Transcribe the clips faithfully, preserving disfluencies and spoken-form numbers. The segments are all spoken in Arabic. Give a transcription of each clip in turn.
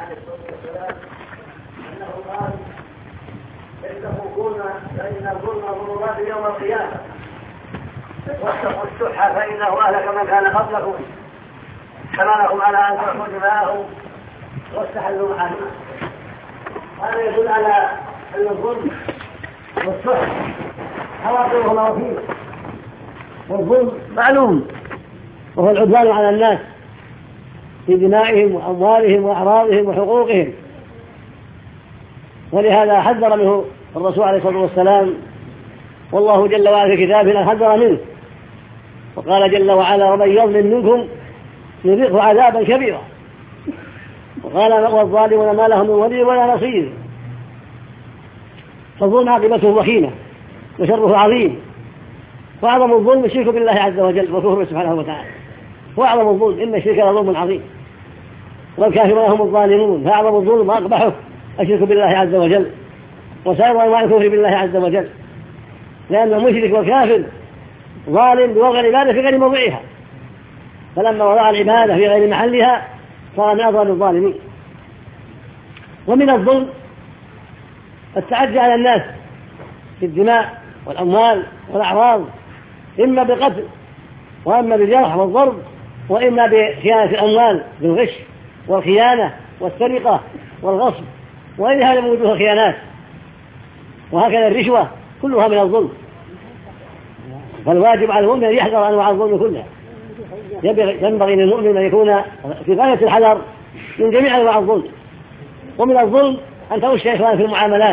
عليه الصلاة والسلام أنه قال اتقوا فإن الظلم ظلمات يوم القيامة، واتقوا الشح فإنه أهلك من كان قبلكم، حملهم على أن تأخذوا دماءهم واستحلوا محارمهم. هذا يدل على أن الظلم والشح حواطنهما وفيه، والظلم معلوم وهو العدوان على الناس في دمائهم وأموالهم وأعراضهم وحقوقهم، ولهذا حذر منه الرسول عليه الصلاة والسلام، والله جل وعلا في كتابه حذر منه، وقال جل وعلا ومن يظلم منكم نذقه عذابا كبيرا، وقال والظالمون ما لهم من ولي ولا نصير. فالظلم عاقبته وخيمة وشره عظيم، وأعظم الظلم الشرك بالله عز وجل وكفره سبحانه وتعالى، وأعظم الظلم إن الشرك لظلم عظيم، والكافرون هم الظالمون، فأعظم الظلم وأقبحه الشرك بالله عز وجل وسائر أنواع الكفر بالله عز وجل، لأن المشرك والكافر ظالم بوضع العبادة في غير موضعها، فلما وضع العبادة في غير محلها صار من أظلم الظالمين. ومن الظلم التعدي على الناس في الدماء والأموال والأعراض، إما بالقتل وإما بالجرح والضرب، وإما بخيانة الأموال بالغش والخيانة والسرقة والغصب وغيرها من وجوه الخيانات، وهكذا الرشوة كلها من الظلم. فالواجب على المؤمن أن يحذر أنواع الظلم كلها، ينبغي للمؤمن أن يكون في غاية الحذر من جميع أنواع الظلم. ومن الظلم أن تغش إخوان في المعاملات،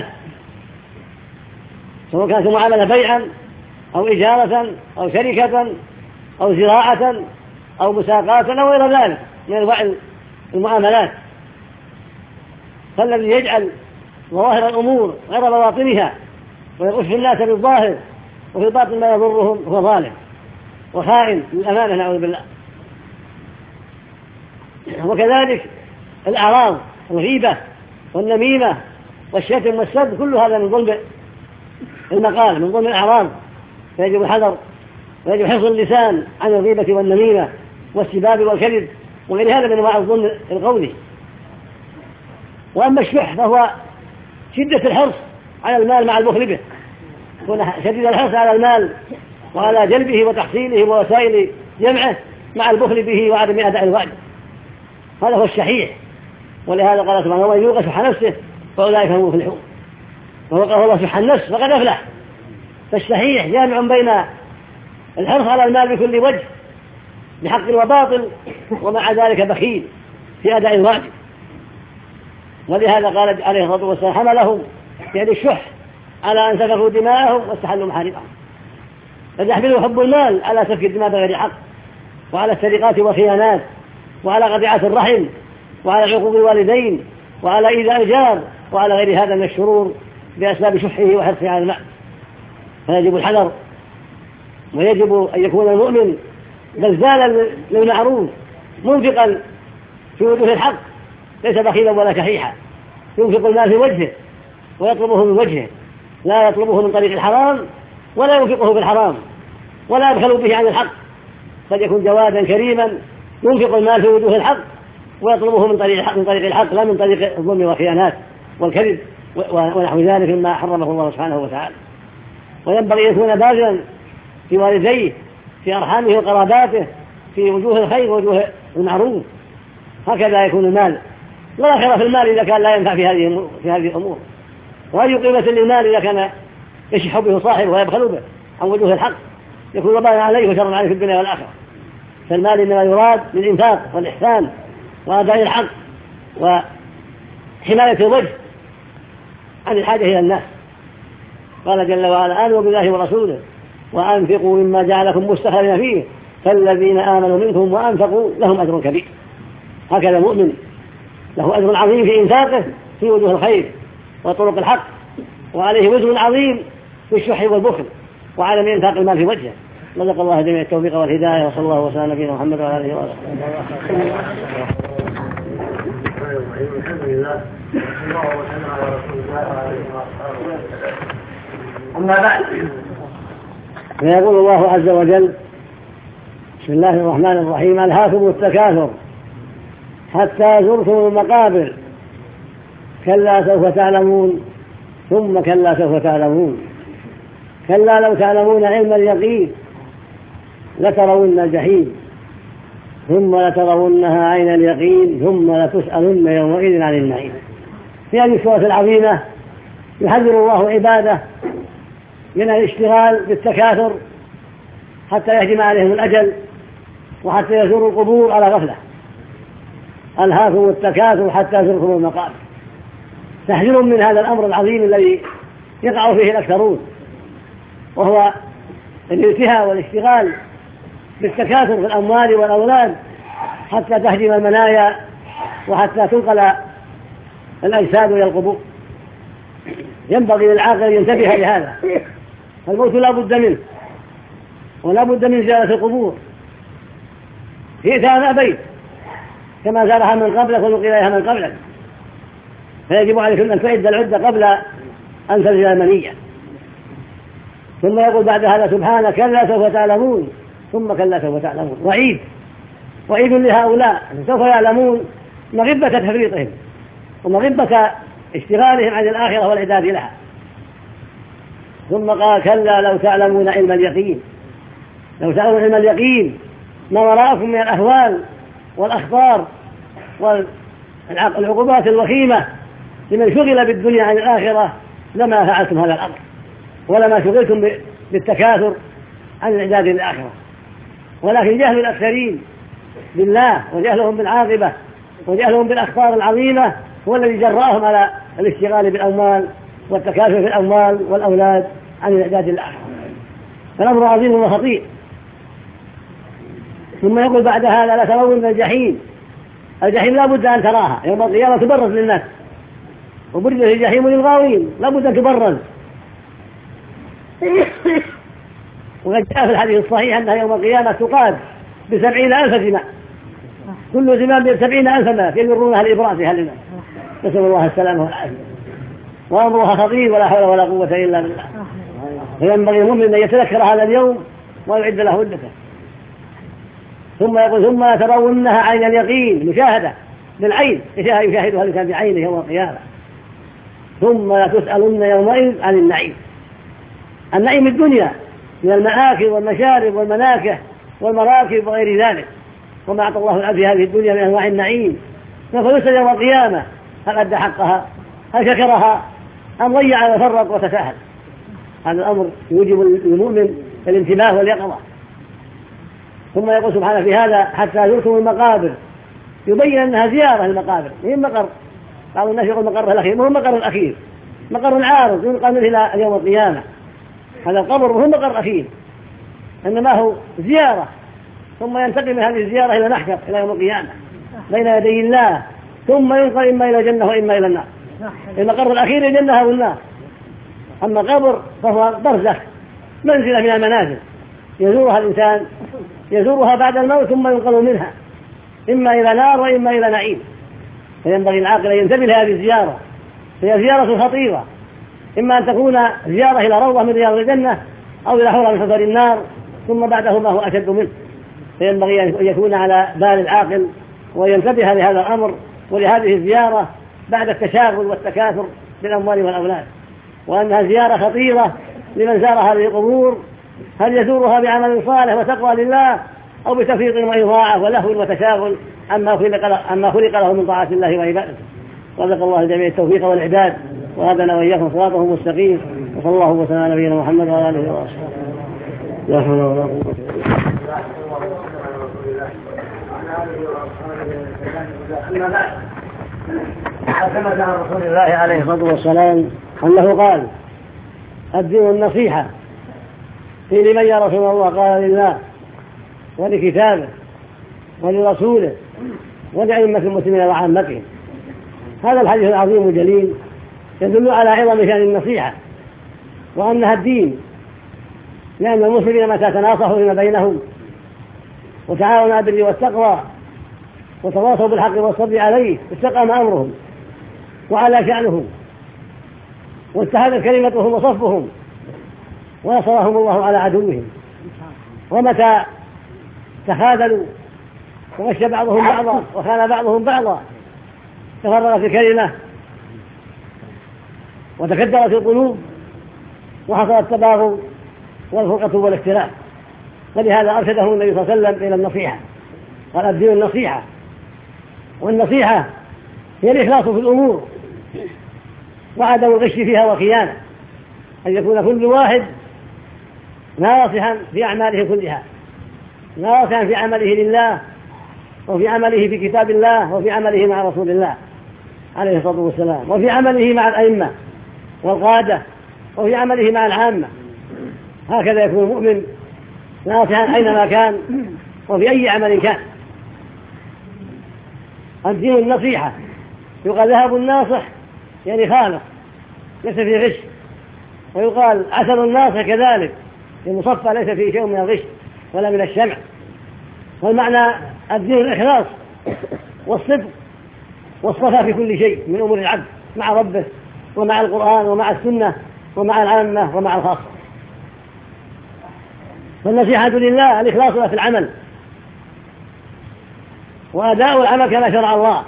سواء كانت المعاملة بيعا أو إجارة أو شركة أو زراعة أو مساقات أو غير ذلك من أنواع المعاملات. فالذي يجعل ظواهر الأمور غير بواطنها ويغش الناس بالظاهر وفي الباطن ما يضرهم هو ظالم وخائن للأمانة نعوذ بالله. وكذلك الأعراض الغيبة والنميمة والشتم والسب، كل هذا من ظلم المقال، من ظلم الأعراض، فيجب الحذر ويجب حفظ اللسان عن الغيبة والنميمة والسباب والكذب وغير هذا من أنواع الظلم القولي. وأما الشح فهو شدة الحرص على المال مع البخل به، شديد الحرص على المال وعلى جلبه وتحصيله ووسائل جمعه مع البخل به وعدم أداء الوعد، هذا هو الشحيح. ولهذا قال سبحانه ومن يوق شح نفسه فأولئك هم المفلحون، ووقاه الله شح النفس فقد أفلح. فالشحيح جامع بين الحرص على المال بكل وجه بحق وباطل، ومع ذلك بخيل في أداء الواجب. ولهذا قال عليه الصلاة والسلام حملهم يعني الشح على أن سفكوا دماءهم واستحلوا محارمهم، قد يحملوا حب المال على سفك الدماء بغير حق، وعلى السرقات والخيانات، وعلى قطيعة الرحم، وعلى عقوق الوالدين، وعلى إيذاء الجار، وعلى غير هذا من الشرور بأسباب شحه وحرصه على المال. فيجب الحذر، ويجب أن يكون المؤمن بذالا للمعروف منفقا في وجوه الحق، ليس بخيلا ولا كحيحا، ينفق المال في وجهه ويطلبه من وجهه، لا يطلبه من طريق الحرام ولا ينفقه في الحرام ولا يبخل به عن الحق، قد يكون جوادا كريما ينفق المال في وجوه الحق ويطلبه من طريق الحق من طريق الحق لا من طريق الظلم والخيانات والكذب ونحو ذلك مما حرمه الله سبحانه وتعالى. وينبغي أن يكون باذلا في والديه، في أرحامه وقراباته، في وجوه الخير ووجوه المعروف، هكذا يكون المال. لا خير في المال إذا كان لا ينفع في هذه في هذه الأمور، وأي قيمة للمال إذا كان يشح به صاحبه ويبخل به عن وجوه الحق، يكون وبالا عليه وشر عليه في الدنيا والآخرة. فالمال إنما يراد للإنفاق والإحسان وأداء الحق وحماية الوجه عن الحاجة إلى الناس. قال جل وعلا آمنوا بالله ورسوله وأنفقوا مما جعلكم مستخلفين فيه فالذين آمنوا منكم وأنفقوا لهم أجر كبير. هكذا المؤمن له أجر عظيم في إنفاقه في وجوه الخير وطرق الحق، وعليه وزر عظيم في الشح والبخل وعدم إنفاق المال في وجهه. رزق الله جميع التوفيق والهداية، وصلى الله وسلم على نبينا محمد وعلى آله وصحبه. الحمد لله والصلاة والسلام على رسول الله وعلى آله وصحبه. أما بعد، فيقول الله عز وجل: بسم الله الرحمن الرحيم: ألهاكم التكاثر حتى زرتم المقابر كلا سوف تعلمون ثم كلا سوف تعلمون كلا لو تعلمون علم اليقين لترون الجحيم ثم لترونها عين اليقين ثم لتسألن يومئذ عن النعيم. في هذه السورة العظيمة يحذر الله عباده من الاشتغال بالتكاثر حتى يهجم عليهم الأجل وحتى يزوروا القبور على غفلة. ألهاكم التكاثر حتى زرتم المقابر. تحذير من هذا الأمر العظيم الذي يقع فيه الأكثرون، وهو الالتهاء والاشتغال بالتكاثر في الأموال والأولاد حتى تهجم المنايا وحتى تنقل الأجساد إلى القبور. ينبغي للعاقل أن ينتبه لهذا، فالموت لا بد منه ولا بد من زيارة القبور، جئتها ما بيت كما زارها من قبلك ونقل إليها من قبلك، فيجب عليكم أن تعد العدة قبل أن تنزل المنية. ثم يقول بعد هذا سبحانه كلا سوف تعلمون ثم كلا سوف تعلمون. وعيد وعيد لهؤلاء سوف يعلمون مغبة تفريطهم ومغبة اشتغالهم عن الآخرة والعداد لها. ثم قال كلا لو تعلمون علم اليقين، لو تعلمون علم اليقين ما وراءكم من الأهوال والأخطار والعقوبات الوخيمة لمن شغل بالدنيا عن الآخرة لما فعلتم هذا الأمر ولما شغلتم بالتكاثر عن العداد للآخرة. ولكن جهل الأكثرين بالله وجهلهم بالعاقبة وجهلهم بالأخطار العظيمة هو الذي جرأهم على الاشتغال بالأموال والتكاثر في الأموال والأولاد عن الإعداد للآخرة. فالأمر عظيم وخطير. ثم يقول بعد هذا لترون الجحيم. الجحيم لا بد أن تراها يوم القيامة تبرز للناس، وبرزت الجحيم للغاوين لا بد أن تبرز. وقد جاء في الحديث الصحيح أنها يوم القيامة تقاد بسبعين ألف زمام، كل زمام بسبعين ألف ملك يجرونها لإبرازها للناس، نسأل الله السلامة والعافية. وأمرها خطير ولا حول ولا قوة إلا بالله. فينبغي المؤمن أن يتذكر هذا اليوم ويعد له عدته. ثم يقول ثم ترونها عين اليقين، مشاهدة بالعين يشاهدها الإنسان بعينه يوم القيامة. ثم لتسألن يومئذ عن النعيم. النعيم الدنيا من المآكل والمشارب والمناكح والمراكب وغير ذلك، وما أعطى الله العبد هذه الدنيا من أنواع النعيم، سوف يسأل يوم القيامة هل أدى حقها، هل شكرها أم ضيع وفرط وتساهل. هذا الأمر يوجب للمؤمن الانتباه واليقظة. ثم يقول سبحانه في هذا حتى زرتم المقابر، يبين أنها زيارة المقابر، هي مقر. بعض الناس يقول مقر الأخير، ما هو مقر الأخير، مقر عارض ينقل منه إلى يوم القيامة. هذا القبر هو مقر الأخير، إنما هو زيارة، ثم ينتقل من هذه الزيارة إلى محشر إلى يوم القيامة بين يدي الله، ثم ينقل إما إلى الجنة وإما إلى النار. المقر الأخير الجنة أو النار. أما قبر فهو برزخ، منزلة من المنازل يزورها الإنسان، يزورها بعد الموت ثم ينقل منها إما إلى نار وإما إلى نعيم. فينبغي العاقل أن ينتبه لهذه الزيارة، هي زيارة خطيرة، إما أن تكون زيارة إلى روضة من رياض الجنة أو إلى حفرة من حفر النار، ثم بعده ما هو أشد منه. فينبغي أن يكون على بال العاقل وينتبه لهذا الأمر ولهذه الزيارة بعد التشاغل والتكاثر بالأموال والأولاد، وأنها زيارة خطيرة لمن زار هذه القبور، هل يزورها بعمل صالح وتقوى لله أو بتفريط وإضاعة ولهو وتشاغل عما خلق عما خلق له من طاعة الله وعبادته. رزق الله الجميع التوفيق والإعداد، وهدنا وإياكم صراطه المستقيم. وصلى الله وسلم على نبينا محمد وعلى آله وصحبه. لا حول ولا قوة إلا بالله. ثبت عن رسول الله عليه الصلاة والسلام أنه قال الدين النصيحة. قيل لمن يا رسول الله؟ قال لله ولكتابه ولرسوله ولأئمة المسلمين وعامتهم. هذا الحديث العظيم الجليل يدل على عظم شأن النصيحة وأنها الدين، لأن المسلمين متى تناصحوا فيما بينهم وتعاونوا على البر والتقوى وتواصوا بالحق والصبر عليه استقام أمرهم وعلى شأنهم واستهدت كلمتهم وصفهم ونصرهم الله على عدوهم. ومتى تخاذلوا ومشى بعضهم بعضا وخان بعضهم بعضا تفرغت الكلمة وتكدرت القلوب وحصل التباغض والفرقة والاختلاف. فلهذا أرشده النبي صلى الله عليه وسلم إلى النصيحة، قال الدين النصيحة، والنصيحة هي الإخلاص في الأمور وعدم الغش فيها وخيانة، أن يكون كل واحد ناصحا في أعماله كلها، ناصحا في عمله لله وفي عمله في كتاب الله وفي عمله مع رسول الله عليه الصلاة والسلام وفي عمله مع الأئمة والقادة وفي عمله مع العامة. هكذا يكون المؤمن ناصحا أينما كان وفي أي عمل كان. الدين النصيحة، يقال ذهب الناصح يعني خالص ليس فيه غش، ويقال عسل الناصح كذلك المصفى ليس فيه شيء من الغش ولا من الشمع. والمعنى الدين الإخلاص والصدق والصفاء في كل شيء من أمور العبد مع ربه ومع القرآن ومع السنة ومع العامة ومع الخاصة. فالنصيحة لله الإخلاص في العمل وأداء العمل كما شرع الله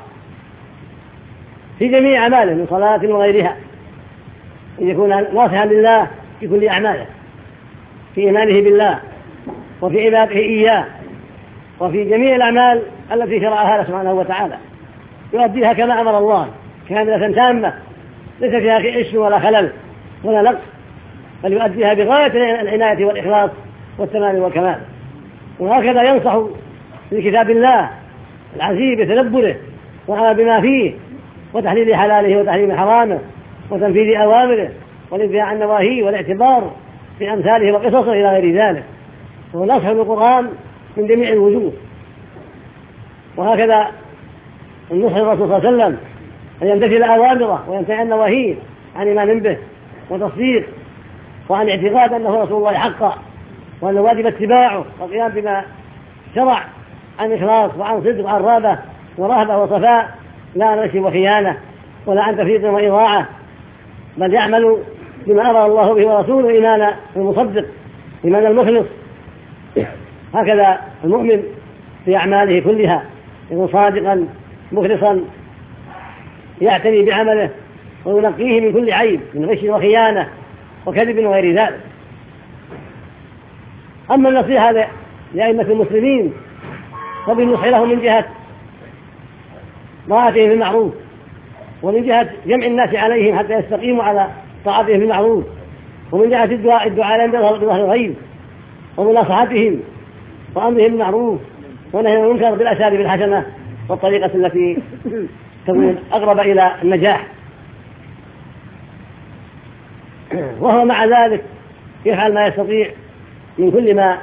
في جميع أعماله من صلاة وغيرها، أن يكون ناصحا لله في كل أعماله، في إيمانه بالله وفي عبادته إياه وفي جميع الأعمال التي شرعها سبحانه وتعالى، يؤديها كما أمر الله كاملة تامة ليس فيها غش ولا خلل ولا نقص، بل يؤديها بغاية العناية والإخلاص والتمام والكمال. وهكذا ينصح بكتاب الله العزيز بتدبره وعمل بما فيه وتحليل حلاله وتحريم حرامه وتنفيذ أوامره والانتهاء عن نواهيه والاعتبار في أمثاله وقصصه إلى غير ذلك. ونصح بالقرآن من جميع الوجوه. وهكذا النصح الرسول صلى الله عليه وسلم أن يمتثل أوامره وينتهي عن نواهيه عن إيمان به وتصديق وعن اعتقاد أنه رسول الله حقا وأن واجب اتباعه والقيام بما شرع عن إخلاص وعن صدق وعن رابة ورهبة وصفاء، لا عن غش وخيانة ولا عن تفريط وإضاعة، بل يعمل بما أمر الله به ورسوله إيمان المصدق إيمان المخلص. هكذا المؤمن في أعماله كلها يكون صادقا مخلصا يعتني بعمله وينقيه من كل عيب من غش وخيانة وكذب وغير ذلك. أما النصيحة لأئمة المسلمين فبالنصح لهم من جهة طاعتهم بالمعروف ومن جهة جمع الناس عليهم حتى يستقيموا على طاعتهم بالمعروف، ومن جهة الدعاء الدعاء عند ظهر الغيب ومناصحتهم وأمرهم بالمعروف ونهي عن المنكر بالأساليب الحسنة والطريقة التي تكون أقرب إلى النجاح. وهو مع ذلك يفعل ما يستطيع من كل ما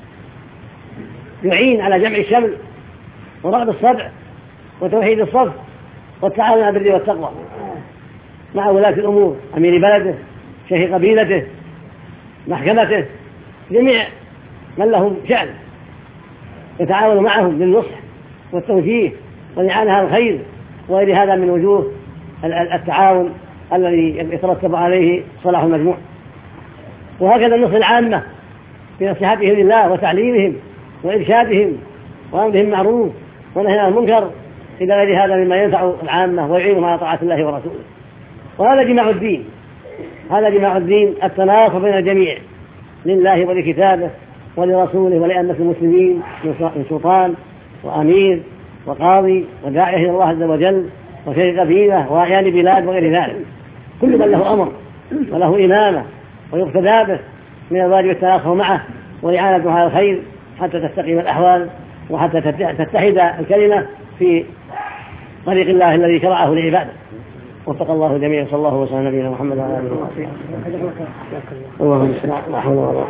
يعين على جمع الشمل ورغب الصدع وتوحيد الصف والتعاون على البر والتقوى مع ولاة الأمور، أمير بلده، شيخ قبيلته، محكمته، جميع من لهم شأن، يتعاون معهم بالنصح والتوجيه والإعانة على الخير وغير هذا من وجوه التعاون الذي يترتب عليه صلاح المجموع. وهكذا النصح العامة في نصيحتهم لله وتعليمهم وإرشادهم وأمرهم معروف ونهي عن المنكر إلى غير هذا مما ينفع العامة ويعينهم على طاعة الله ورسوله. وهذا جماع الدين، هذا جماع الدين التناصح بين الجميع لله ولكتابه ولرسوله ولأئمة المسلمين من سلطان وأمير وقاضي وداعية إلى الله عز وجل وشيخ قبيلة وأعيان بلاد وغير ذلك، كل من له أمر وله إمامة ويقتدى به من الواجب التناصح معه وإعانته على الخير حتى تستقيم الأحوال وحتى تتحد الكلمة في طريق الله الذي شرعه لعباده. وفق الله جميعا. صلى الله وسلم على نبينا محمد وعلى اله وصحبه. اللهم صل على محمد وعلى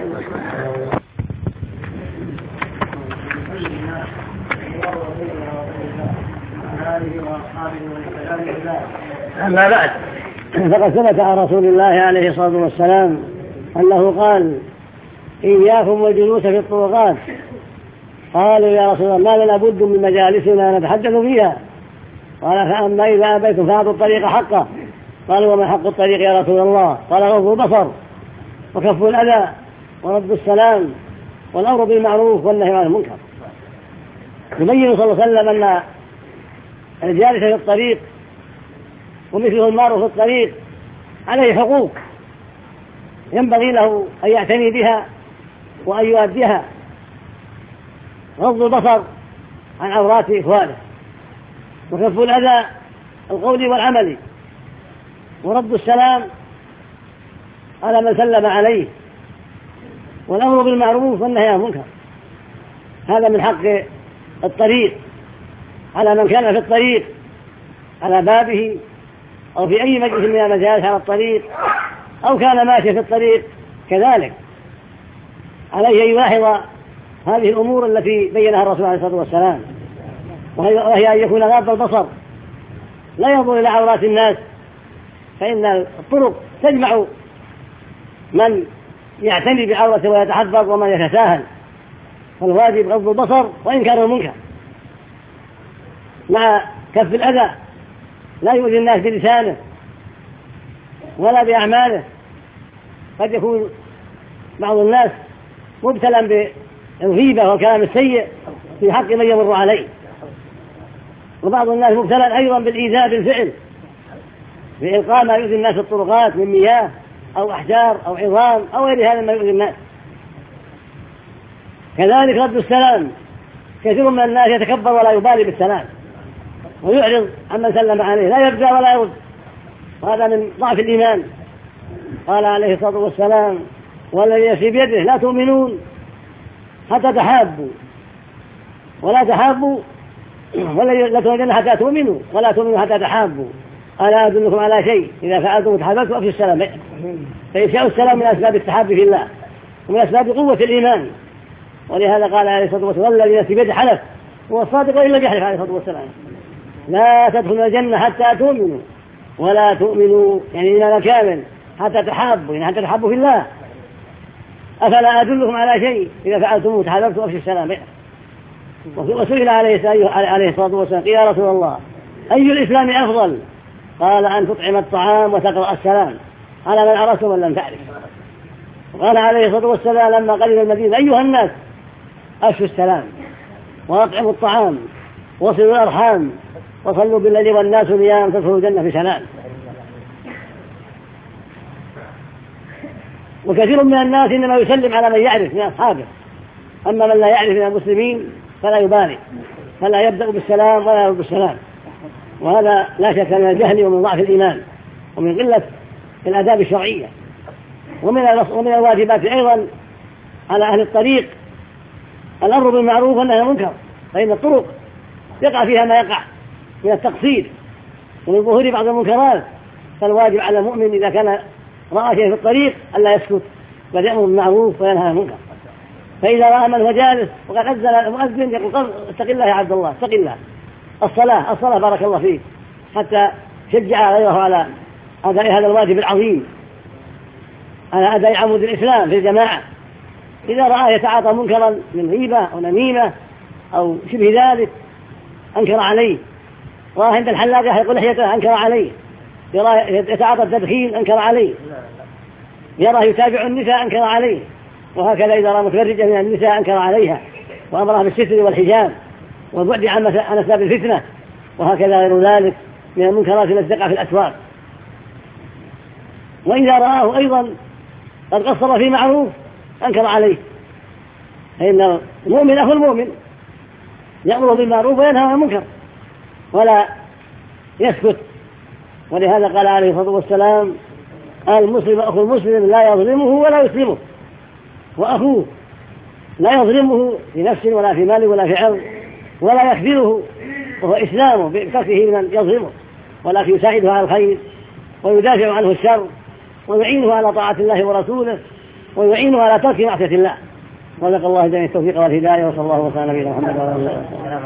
اله. أما بعد، فقد ثبت عن رسول الله عليه الصلاة والسلام أنه قال: إياكم والجلوس في الطرقات. قالوا: يا رسول الله، ما لنا بد من مجالسنا نتحدث فيها؟ قال: فأما إذا أبيتم فأعطوا الطريق حقه. قالوا: وما حق الطريق يا رسول الله؟ قال: غض البصر وكف الأذى ورد السلام والأمر بالمعروف والنهي عن المنكر. يبين صلى الله عليه وسلم أن الجالس في الطريق ومثله المار في الطريق عليه حقوق ينبغي له أن يعتني بها وأن يؤديها: غض البصر عن عورات إخوانه، وكف الأذى القول والعمل، ورد السلام على من سلم عليه، والأمر بالمعروف والنهي عن المنكر. هذا من حق الطريق على من كان في الطريق على بابه أو في أي مجلس من المجالس على الطريق، أو كان ماشي في الطريق كذلك، عليه أن يلاحظ هذه الأمور التي بينها الرسول عليه الصلاة والسلام، وهي أن يكون غاض البصر، لا ينظر إلى عورات الناس، فإن الطرق تجمع من يعتني بعورته ويتحفظ ومن يتساهل، فالواجب غض البصر وإنكار المنكر مع كف الأذى، لا يؤذي الناس بلسانه ولا بأعماله. قد يكون بعض الناس مبتلا بالغيبة والكلام السيء في حق من يمر عليه، وبعض الناس مبتلا أيضا بالإيذاء بالفعل، بإلقاء ما يؤذي الناس في الطرقات من مياه أو أحجار أو عظام أو غير هذا ما يؤذي الناس. كذلك رد السلام، كثير من الناس يتكبر ولا يبالي بالسلام ويعرض عمن سلم عليه، لا يرجع ولا يرد، وهذا من ضعف الإيمان. قال عليه الصلاة والسلام: والذي نفسي بيده لا تؤمنون حتى تحابوا ولا تحابوا والذي لا تؤمنون حتى تؤمنوا ولا تؤمنوا حتى تحابوا. ألا أدلكم على شيء إذا فعلتم تحاببتم أفشوا السلام. فإفشاء السلام من أسباب التحاب في الله ومن أسباب قوة الإيمان، ولهذا قال عليه الصلاة والسلام: والذي نفسي بيده حلف هو الصادق وإن لم يحلف عليه الصلاة والسلام: لا تدخلوا الجنة حتى تؤمنوا ولا تؤمنوا، يعني إيمان كامل، حتى تحابوا، يعني حتى تحابوا في الله. أفلا أدلكم على شيء إذا فعلتموه تحاببتم أفشوا السلام. وسئل عليه الصلاة والسلام: يا رسول الله أي الإسلام أفضل؟ قال: أن تطعم الطعام وتقرأ السلام على من عرفت ومن لم تعرف. وقال عليه الصلاة والسلام لما قدم المدينة: أيها الناس أفشوا السلام وأطعموا الطعام وصلوا الأرحام وصلوا بالليل والناس نيام تدخلوا الجنة بسلام. وكثير من الناس إنما يسلم على من يعرف من أصحابه، أما من لا يعرف من المسلمين فلا يبالي، فلا يبدأ بالسلام ولا يرد بالسلام، وهذا لا شك من الجهل ومن ضعف الإيمان ومن قلة الآداب الشرعية. ومن ومن الواجبات أيضا على أهل الطريق الأمر بالمعروف والنهي عن المنكر، فإن الطرق يقع فيها ما يقع من التقصير ومن ظهور بعض المنكرات، فالواجب على المؤمن إذا كان رأى شيء في الطريق ألا يسكت بل يأمر بالمعروف وينهى عن المنكر. فإذا رأى من هو جالس وقد أذن المؤذن يقول: اتق الله يا عبد الله، اتق الله، الصلاة الصلاة بارك الله فيك، حتى شجع غيره على أداء هذا الواجب العظيم، على أداء عمود الإسلام في الجماعة. إذا رأى يتعاطى منكرا من غيبة أو نميمة أو شبه ذلك أنكر عليه، رأى عند الحلاق يحلق لحيته أنكر عليه، يرى يتعاطى التدخين أنكر عليه، يرى يتابع النساء أنكر عليه، وهكذا إذا رأى متبرجة من النساء أنكر عليها وأمرها بالستر والحجاب والبعد عن أسباب الفتنة، وهكذا غير ذلك من المنكرات التي تقع في الأسواق. وإذا رآه أيضا قد قصر في معروف أنكر عليه، فإن المؤمن أخو المؤمن يأمر بالمعروف وينهى عن المنكر ولا يسكت. ولهذا قال عليه الصلاة والسلام: المسلم أخو المسلم لا يظلمه ولا يسلمه، وأخوه لا يظلمه في نفس ولا في مال ولا في عرض ولا يخذله، وهو إسلامه بكفه من يظلمه، ولكن يساعده على الخير ويدافع عنه الشر ويعينه على طاعة الله ورسوله ويعينه على ترك معصية الله. رزق الله جميع التوفيق والهداية، وصلى الله وسلم على نبينا محمد وعلى آله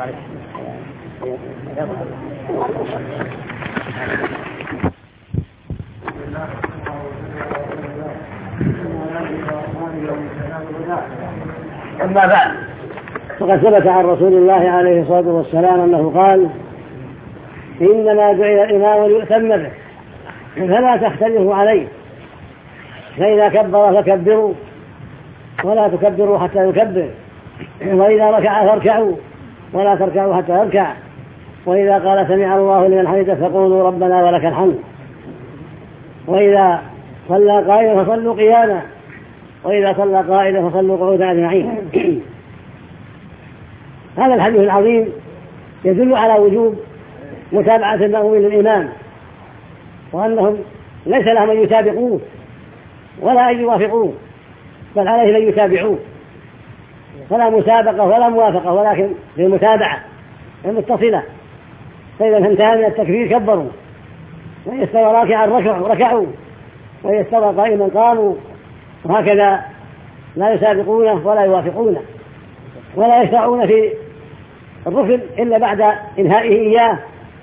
وصحبه. أما بعد، فقد ثبت عن رسول الله عليه الصلاة والسلام أنه قال: إنما جعل الإمام ليؤتم به فلا تختلفوا عليه، فإذا كبر فكبروا ولا تكبروا حتى يكبر، وإذا ركع فاركعوا ولا تركعوا حتى يركع، وإذا قال سمع الله لمن حمده فقولوا ربنا ولك الحمد. وإذا صلى قائلا فصلوا قياما، وإذا صلى قائلا فصلوا قعودا أجمعين. هذا الحديث العظيم يدل على وجوب متابعة المأمومين للإمام، وأنهم ليس لهم أن يسابقوه ولا أن يوافقوه، بل عليه أن يتابعوه، فلا مسابقة ولا موافقة، ولكن بالمتابعة المتصلة. فإذا انتهى من التكبير كبروا، وإذا استوى راكعا ركعوا ركعوا، وإذا استوى قائما قاموا، وهكذا لا يسابقونه ولا يوافقونه، ولا يشرعون في الركن إلا بعد إنهائه إياه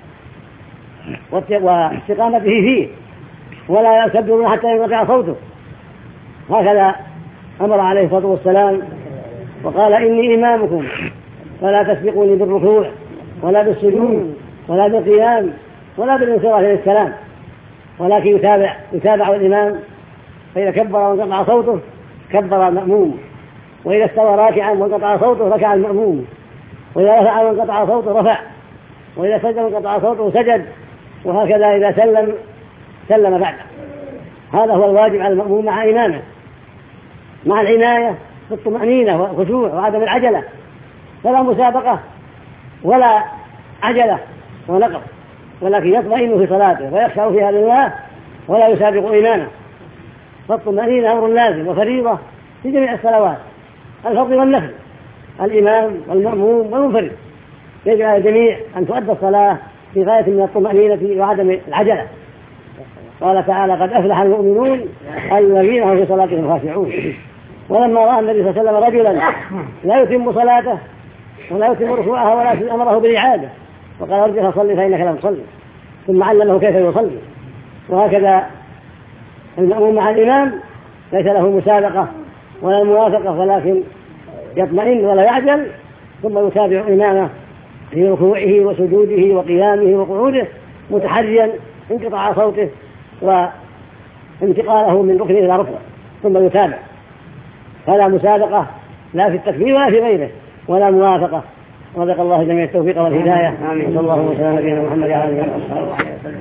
واستقامته فيه، ولا يكبرون حتى ينقطع صوته. هكذا أمر عليه الصلاة والسلام وقال: إني إمامكم فلا تسبقوني بالركوع ولا بالسجود ولا بالقيام ولا بالانصراف للسلام، ولكن يتابع يتابع الإمام، فإذا كبر وانقطع صوته كبر المأموم، وإذا استوى راكعا وانقطع صوته ركع المأموم، وإذا رفع وانقطع صوته رفع، وإذا سجد وانقطع صوته سجد، وهكذا إذا سلم سلم بعده. هذا هو الواجب على المأموم مع إمامه، مع العناية بالطمأنينة والخشوع وعدم العجلة، فلا مسابقة ولا عجلة ونقص، ولكن يطمئن في صلاته ويخشع فيها لله ولا يسابق إمامه. فالطمأنينة أمر لازم وفريضة في جميع الصلوات، الفرض والنفل، الإمام والمأموم والمنفرد، يجب على الجميع أن تؤدى الصلاة في غاية من الطمأنينة وعدم العجلة. قال تعالى: قد أفلح المؤمنون الذين هم في صلاتهم خاشعون. ولما رأى النبي صلى الله عليه وسلم رجلا لا يتم صلاته ولا يتم ركوعها ولا أمره بالإعادة، وقال: ارجع فصلي فإنك لم تصلي، ثم علمه كيف يصلي. وهكذا المأموم مع الإمام ليس له مسابقة ولا موافقة، ولكن يطمئن ولا يعجل، ثم يتابع إمامه في ركوعه وسجوده وقيامه وقعوده، متحريا انقطاع صوته وانتقاله من ركن إلى ركن، ثم يتابع. فلا مسابقة لا في التكبير ولا في غيره، ولا موافقة. رزق الله جميع التوفيق والهداية. صلى الله وسلم على نبينا محمد وعلى آله وصحبه.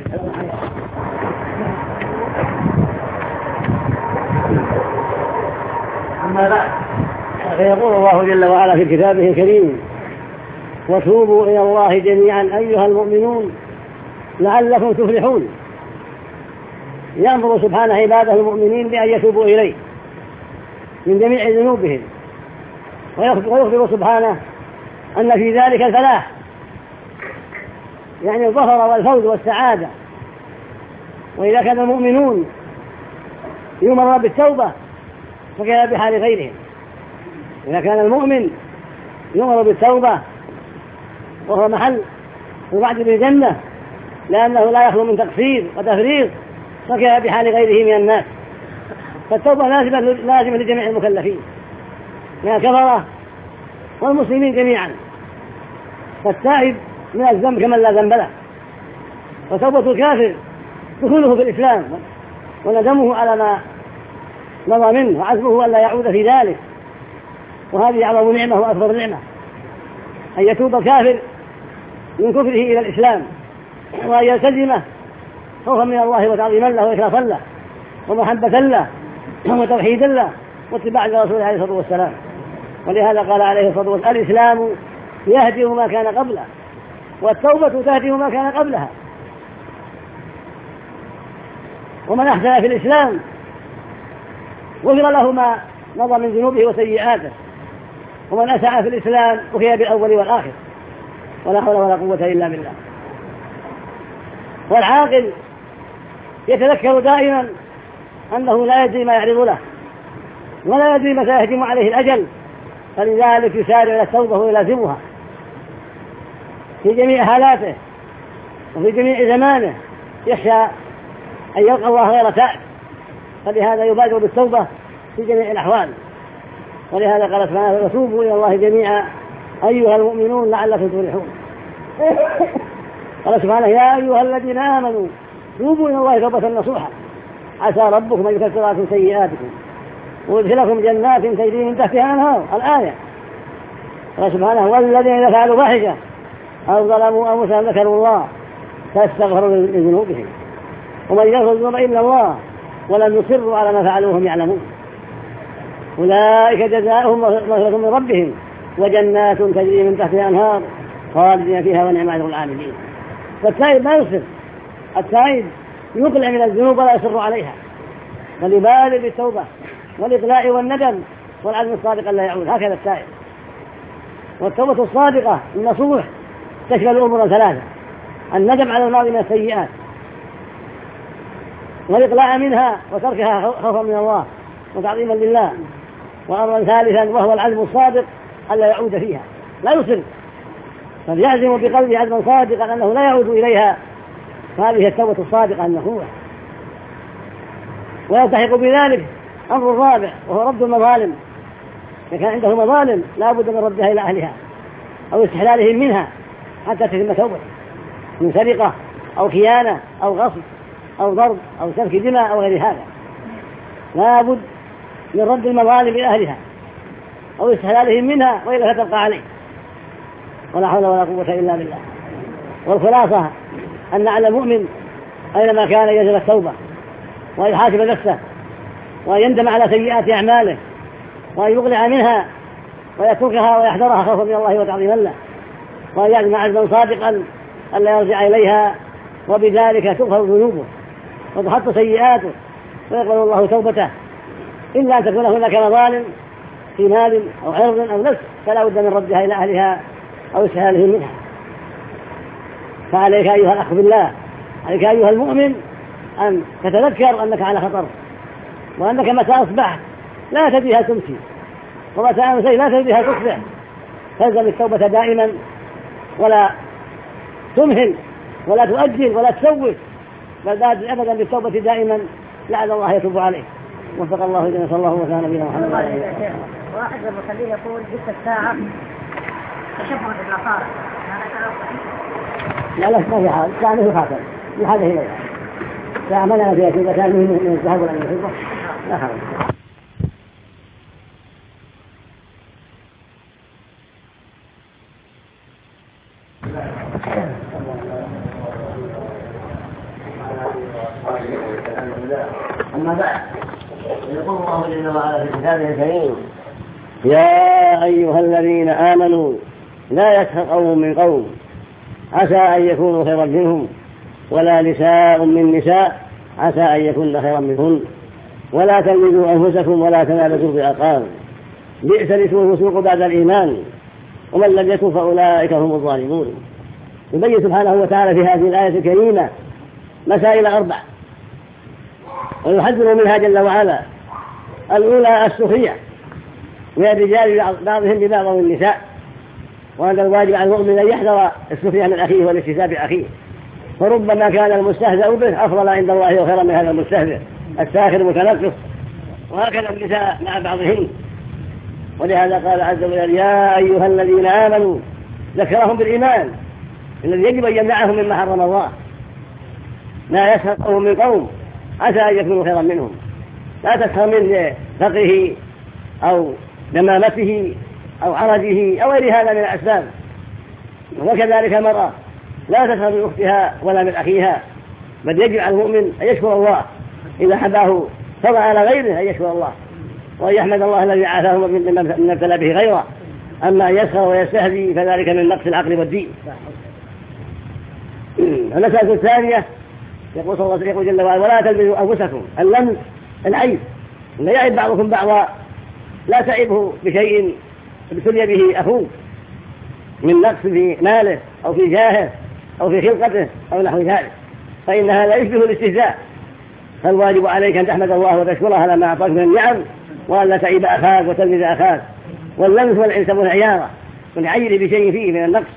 أما بعد، فيقول الله جل وعلا في كتابه الكريم: وتوبوا إلى الله جميعا أيها المؤمنون لعلكم تفلحون. يأمر سبحانه عباده المؤمنين بأن يتوبوا إليه من جميع ذنوبهم، ويخبر سبحانه أن في ذلك الفلاح، يعني الظفر والفوز والسعادة. وإذا كان المؤمنون يؤمر بالتوبة فكان بحال غيرهم. إذا كان المؤمن يؤمر بالتوبة وهو محل الوعد بالجنة، لأنه لا يخلو من تقصير وتفريط، فكان بحال غيره من الناس. فالتوبة لازمة لازمة لجميع المكلفين من الكفرة والمسلمين جميعا. فالتائب من الذنب كمن لا ذنب له، وتوبة الكافر دخوله في الإسلام وندمه على ما مضى منه وعزمه ألا يعود في ذلك. وهذه أعظم نعمة وأكبر نعمة، أن يتوب الكافر من كفره إلى الإسلام، وأن يلتزمه خوفا من الله وتعظيما له وإخلاصا له ومحبة له وتوحيدا له واتباعا لرسوله عليه الصلاة والسلام. ولهذا قال عليه الصلاة والسلام: الإسلام يهدم ما كان قبله، والتوبة تهدم ما كان قبلها. ومن أحسن في الإسلام غفر له ما مضى من ذنوبه وسيئاته، ومن أساء في الإسلام أخذ بالأول والآخر، ولا حول ولا قوة إلا بالله. والعاقل يتذكر دائما أنه لا يدري ما يعرض له، ولا يدري متى يهجم عليه الأجل، فلذلك يسارع إلى التوبة ويلازمها في جميع حالاته وفي جميع زمانه، يخشى أن يلقى الله غير تائب، فلهذا يبادر بالتوبة في جميع الأحوال. ولهذا قال سبحانه: وتوبوا إلى الله جميعا أيها المؤمنون لعلكم تفلحون. قال سبحانه: يا أيها الذين آمنوا توبوا إلى الله توبة نصوحا عسى ربكم أن يكفر عنكم سيئاتكم ويدخلكم جنات تجري من تحتها الأنهار. الآية. قال سبحانه: والذين إذا فعلوا فاحشة أو ظلموا أنفسهم ذكروا الله فاستغفروا لذنوبهم ومن يغفر الذنوب إلا الله ولم يصروا على ما فعلوا وهم يعلمون أولئك جزاؤهم مغفرة من ربهم وجنات تجري من تحتها أنهار خالدين فيها ونعم أجر العاملين. فالتائب ما يصر، التائب يقلع من الذنوب ولا يصر عليها، بل يبالغ بالتوبة والإقلاع والندم والعزم الصادق لا يعود. هكذا التائب. والتوبة الصادقة النصوح تشمل أمورا ثلاثة: الندم على الماضي من السيئات، والإقلاع منها وتركها خوفا من الله وتعظيما لله، وأمرا ثالثا وهو العزم الصادق ألا يعود فيها، لا يصر، بل يعزم بقلبه عزما صادقا أنه لا يعود إليها. هذه التوبة الصادقة النصوح. ويلتحق بذلك أمر الرابع وهو رد المظالم. إذا كان عنده مظالم لا بد من ردها إلى أهلها أو استحلالهم منها حتى تتم توبته، من سرقة أو خيانة أو غصب أو ضرب أو سفك دماء أو غير هذا، لا بد من رد المظالم إلى أهلها أو استحلالهم منها وإلا فتبقى عليه، ولا حول ولا قوة إلا بالله. والخلاصة أن على المؤمن أينما كان يجب التوبة وأن يحاسب نفسه وأن يندم على سيئات أعماله وأن يقلع منها ويتركها ويحذرها خوفا من الله وتعظيما له، وأن يعزم عزما صادقا ألا يرجع إليها، وبذلك تغفر ذنوبه وتحط سيئاته ويقبل الله توبته، إلا أن تكون هناك مظالم في مال أو عرض أو نفس فلا بد من ردها إلى أهلها أو استحلالهم منها. فعليك أيها الأخ بالله، عليك أيها المؤمن أن تتذكر أنك على خطر، وأنك متى أصبحت لا تدري هل تمسي، ومتى أمسي لا تدري هل تصبح. تلزم التوبة دائما ولا تمهل ولا تؤجل ولا تسوف، بل بادر أبدا بالتوبة دائما لعل الله يتوب عليه. وفق الله إلينا صلى الله وسلم نبينا محمد. واحد من المخلين يقول جبت الساعة تشبه بالنصارى، هذا كلام صحيح؟ لا لا ما في حال، الساعة مثل خاتم يحاذه إليها، ساعة منها فيها كذا كان من الذهب ولا من الفضة لا حرج. أما بعد، يقول الله جل وعلا في كتابه الكريم: يا أيها الذين آمنوا لا يسخر قوم من قوم عسى أن يكونوا خيرا منهم ولا نساء من نساء عسى أن يكون خيرا منهن ولا تلمزوا أنفسكم ولا تنابزوا بالألقاب بئس الاسم الفسوق بعد الإيمان ومن لم يتب فأولئك هم الظالمون. يبين سبحانه وتعالى في هذه الآية الكريمة مسائل أربع، ويحذر منها جل وعلا: الأولى السخرية من الرجال بعضهم ببعض والنساء، وأن الواجب على المؤمن أن يحذر السخرية من أخيه والاستهزاء بأخيه، فربما كان المستهزأ به أفضل عند الله وخيرا من هذا المستهزئ الساخر المتنقص. وهكذا النساء مع بعضهن، ولهذا قال عز وجل: يا أيها الذين آمنوا، ذكرهم بالإيمان الذي يجب أن يمنعهم مما حرم الله. لا يسخر قوم من قوم عسى أن يكونوا خيرا منهم، لا تسخر من فقره أو دمامته أو عرجه أو غير هذا من الأسباب. وكذلك المرأة لا تسخر من أختها ولا من أخيها، بل يجب على المؤمن أن يشكر الله إذا حباه فضل على غيره، أن يشكر الله وأن يحمد الله الذي عافاه من ابتلى به غيره. أما أن يسخر ويستهزئ فذلك من نقص العقل والدين. المسألة الثانية يقول صلى الله عليه وسلم جل وعلا: ولا تلمزوا أنفسكم. اللمز العيب، لا يعيب بعضكم بعضا، لا تعبه بشيء ابتلي به أخوك من نقص في ماله أو في جاهه أو في خلقته أو نحو ذلك، فإن هذا يشبه الاستهزاء. فالواجب عليك أن تحمد الله وتشكره على ما أعطاك من النعم، وأن لا تعيب أخاك وتلمز أخاك. واللمس والعتاب والعيارة والعير بشيء فيه من النقص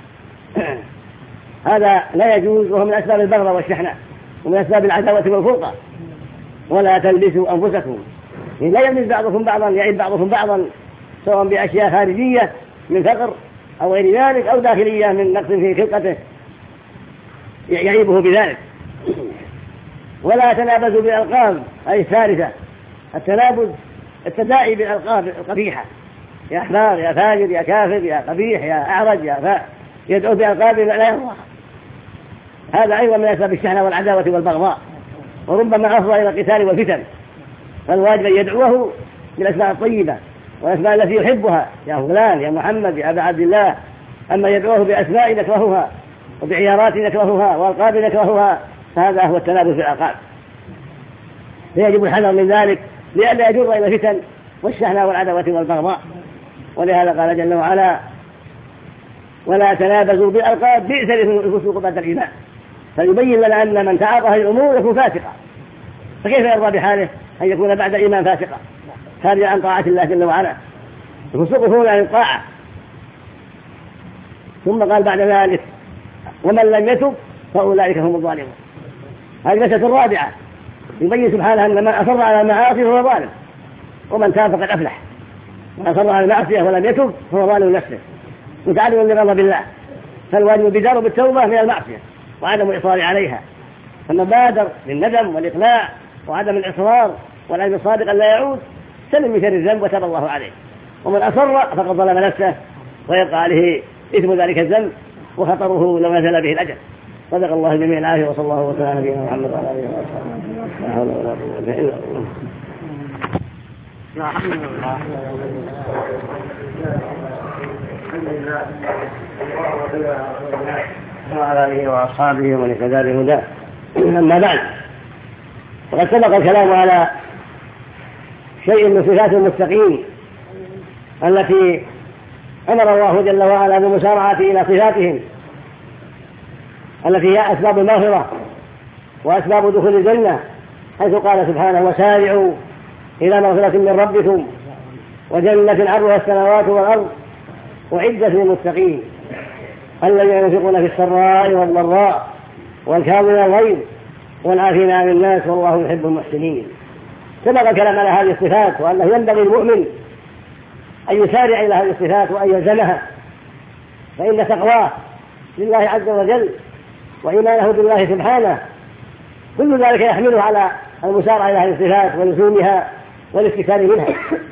هذا لا يجوز، وهو من أسباب البغض والشحنة ومن أسباب العداوة والفرقة. ولا تلبسوا أنفسكم، لا يلمس بعضكم بعضا، يعيب بعضكم بعضا، سواء بأشياء خارجية من فقر أو غير ذلك، أو داخلية من نقص في خلقته يعيبه بذلك. ولا تنابزوا بالألقاب، أي الثالثة التنابز، التداعي بالألقاب القبيحة: يا أحمر، يا فاجر، يا كافر، يا قبيح، يا أعرج، يا فاء، يدعو بألقاب لا يرضاها. هذا أيضا من أسباب الشحنة والعداوة والبغضاء. وربما أفضى إلى القتال والفتن، فالواجب أن يدعوه بالأسماء الطيبة والأسماء التي يحبها، يا فلان، يا محمد، يا أبا عبد الله. أما يدعوه بأسماء نكرهها وبعيارات نكرهها وألقاب نكرهها فهذا هو التنابز في الألقاب، فيجب الحذر من ذلك لئلا يجر إلى الفتن والشحناء والعداوة والبغضاء. ولهذا قال جل وعلا: ولا تنابزوا بالألقاب بئس الفسوق بعد الإيمان. فيبين لنا أن من تعاطى هذه الأمور يكون فاسقا، فكيف يرضى بحاله أن يكون بعد الإيمان فاسقا خارجا عن طاعة الله جل وعلا؟ الفسوق هو عن الطاعة. ثم قال بعد ذلك: ومن لم يتب فأولئك هم الظالمون. هذه المسألة الرابعة، يبين سبحانه أن من أصر على المعاصي فهو ظالم، ومن تاب فقد أفلح. من أصر على المعصية ولم يتب فهو ظالم نفسه متعلم بغضب الله. فالواجب البدار بالتوبة من المعصية وعدم الإصرار عليها، فمن بادر للندم والإقلاع وعدم الإصرار والعزم الصادق أن لا يعود سلم من شر الذنب وتاب الله عليه. ومن أصر فقد ظلم نفسه ويبقى عليه إثم ذلك الذنب وخطره لو نزل به الأجل. صدق الله جميع العافية، وصلى الله وسلم على نبينا محمد وعلى آله وصحبه. لا حول ولا قوة إلا بالله. الحمد لله وعلى آله وأصحابه ومن اهتدى بهداه. أما بعد، فقد سبق الكلام على شيء من صفات المتقين التي أمر الله جل وعلا بالمسارعة إلى صفاتهم التي هي أسباب المغفرة وأسباب دخول الجنة، حيث قال سبحانه: وسارعوا إلى مغفرة من ربكم وجنة عرضها السماوات والأرض أعدت للمتقين الذين ينفقون في السراء والضراء والكاظمين الغيظ والعافين عن الناس والله يحب المحسنين. سبق الكلام على هذه الصفات، وأنه ينبغي المؤمن أن يسارع إلى هذه الصفات وأن يلزمها، فإن تقواه لله عز وجل وإيمانه بالله سبحانه كل ذلك يحمله على المسارعة إلى هذه الصفات ولزومها والاستكثار منها،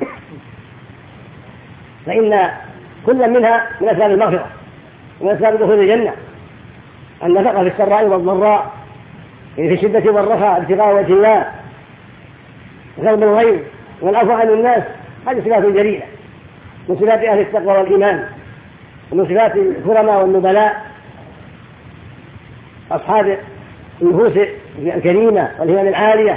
فإن كل منها من أسباب المغفرة ومن أسباب دخول الجنة. النفقة في السراء والضراء، في الشدة والرخاء، ابتغاء وجه الله، غضب الغيظ والعفو عن الناس، هذه صفات جليلة من صفات أهل التقوى والإيمان، ومن صفات الكرماء والنبلاء أصحاب النفوس الكريمة والهمم العالية.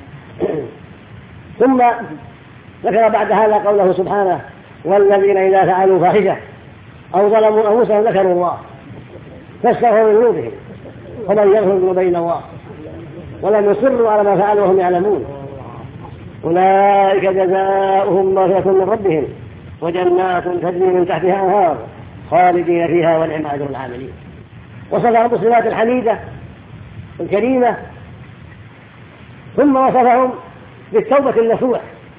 ثم ذكر بعد هذا قوله سبحانه: والذين إذا فعلوا فاحشة أو ظلموا أنفسهم ذكروا الله فاستغفروا لذنوبهم ومن يغفر الذنوب إلا الله ولم يصروا على ما فعلوا وهم يعلمون أولئك جزاؤهم مغفرة من ربهم وجنات تجري من تحتها أنهار خالدين فيها ونعم أجر العاملين. وصفهم بالصفات الحميدة الكريمة، ثم وصفهم بالتوبة النصوح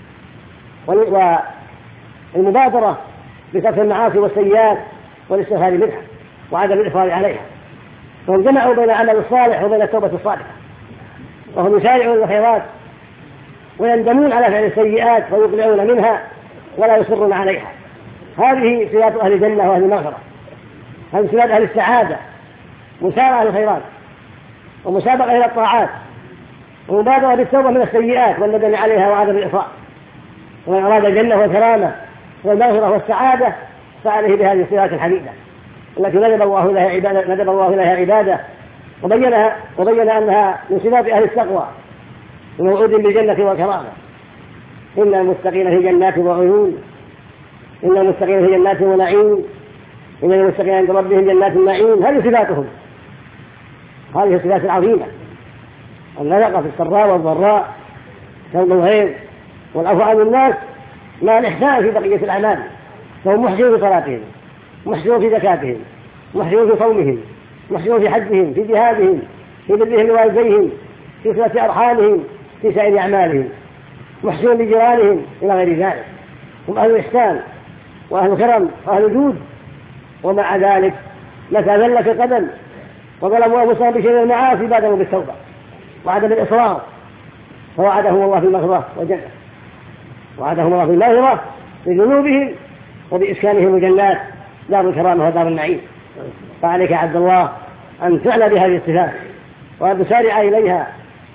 والمبادرة بترك المعاصي والسيئات والاستغفار منها وعدم الإصرار عليها. فهم جمعوا بين العمل الصالح وبين التوبة الصالحة، وهم يسارعون الخيرات ويندمون على فعل السيئات ويقلعون منها ولا يصرون عليها. هذه صفات أهل الجنة وأهل المغفرة، هذه صفات أهل السعادة، مسارعة الخيرات ومسابقة إلى الطاعات ومبادرة بالتوبة من السيئات والندم عليها وعدم الإصرار. ومن أراد الجنة والكرامة والمغفرة والسعادة فعليه بهذه الصفات الحميدة التي ندب الله لها عبادة ندب الله لها عبادة وبينها وبين أنها من صفات أهل التقوى وموعود بالجنة والكرامة. إن المتقين في جنات وعيون إن المتقين في جنات ونعيم إن المتقين عند ربهم جنات النعيم. هذه صفاتهم، هذه الصفات العظيمة: النفقة في السراء والضراء، كظم الغيظ، والعفو عن الناس، مع الإحسان في بقية الأعمال. فهم محسنون في صلاتهم، محسنون في زكاتهم، محسنون في صومهم، محسنون في حجهم، في جهادهم، في برهم لوالديهم، في صلة أرحامهم، في سائر أعمالهم، محسنون لجيرانهم إلى غير ذلك. هم أهل الإحسان وأهل كرم وأهل جود. ومع ذلك متى ذلت القدم وظلموا أنفسهم بشيء المعاصي بادروا بالتوبة وعدم الإصرار فوعدهم الله في المغفرة والجنة، وعدهم الله في المغفرة بذنوبهم وبإسكانهم الجنات دار الكرامة ودار النعيم. فعليك عبد الله أن تعلى بهذه الصفات وأن تسارع إليها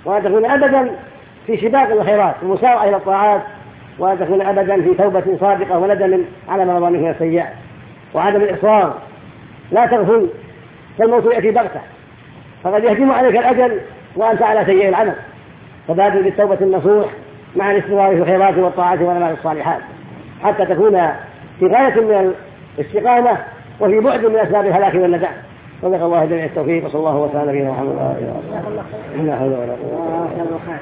وأن تكون أبدا في سباق الخيرات ومسارعة إلى الطاعات، وأن تكون أبدا في توبة صادقة وندم على ما مضى منه من السيئات وعدم الإصرار. لا تغفل، فالموت يأتي بغتة، فقد يهجم عليك الأجل وأنت على سيئ العمل، فبادر بالتوبة النصوح مع الاستمرار في الخيرات والطاعات والأعمال الصالحات حتى تكون في غاية من الاستقامة وفي بعد من أسباب الهلاك والندم. صدق الله جميع التوفيق، وصلى الله وسلم على نبينا محمد وعلى آله وصحبه. لا حول ولا قوة إلا بالله.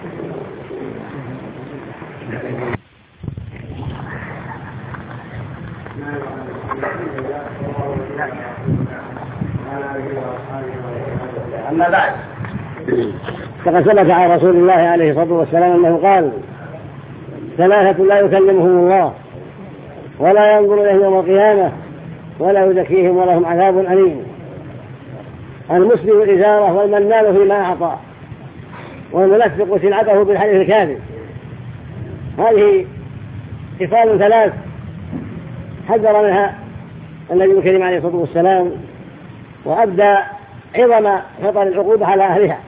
أما بعد، فقد ثبت عن رسول الله عليه الصلاة والسلام أنه قال: ثلاثة لا يكلمهم الله ولا ينظر إليهم يوم القيامة ولا يزكيهم ولهم عذاب أليم: المسلم الإزارة والمنان فيما أعطى والملفق سلعته بالحديث الكاذب. هذه خصال ثلاث حذر منها النبي الكريم عليه الصلاة والسلام، وأبدى عظم خطر العقوبة على أهلها،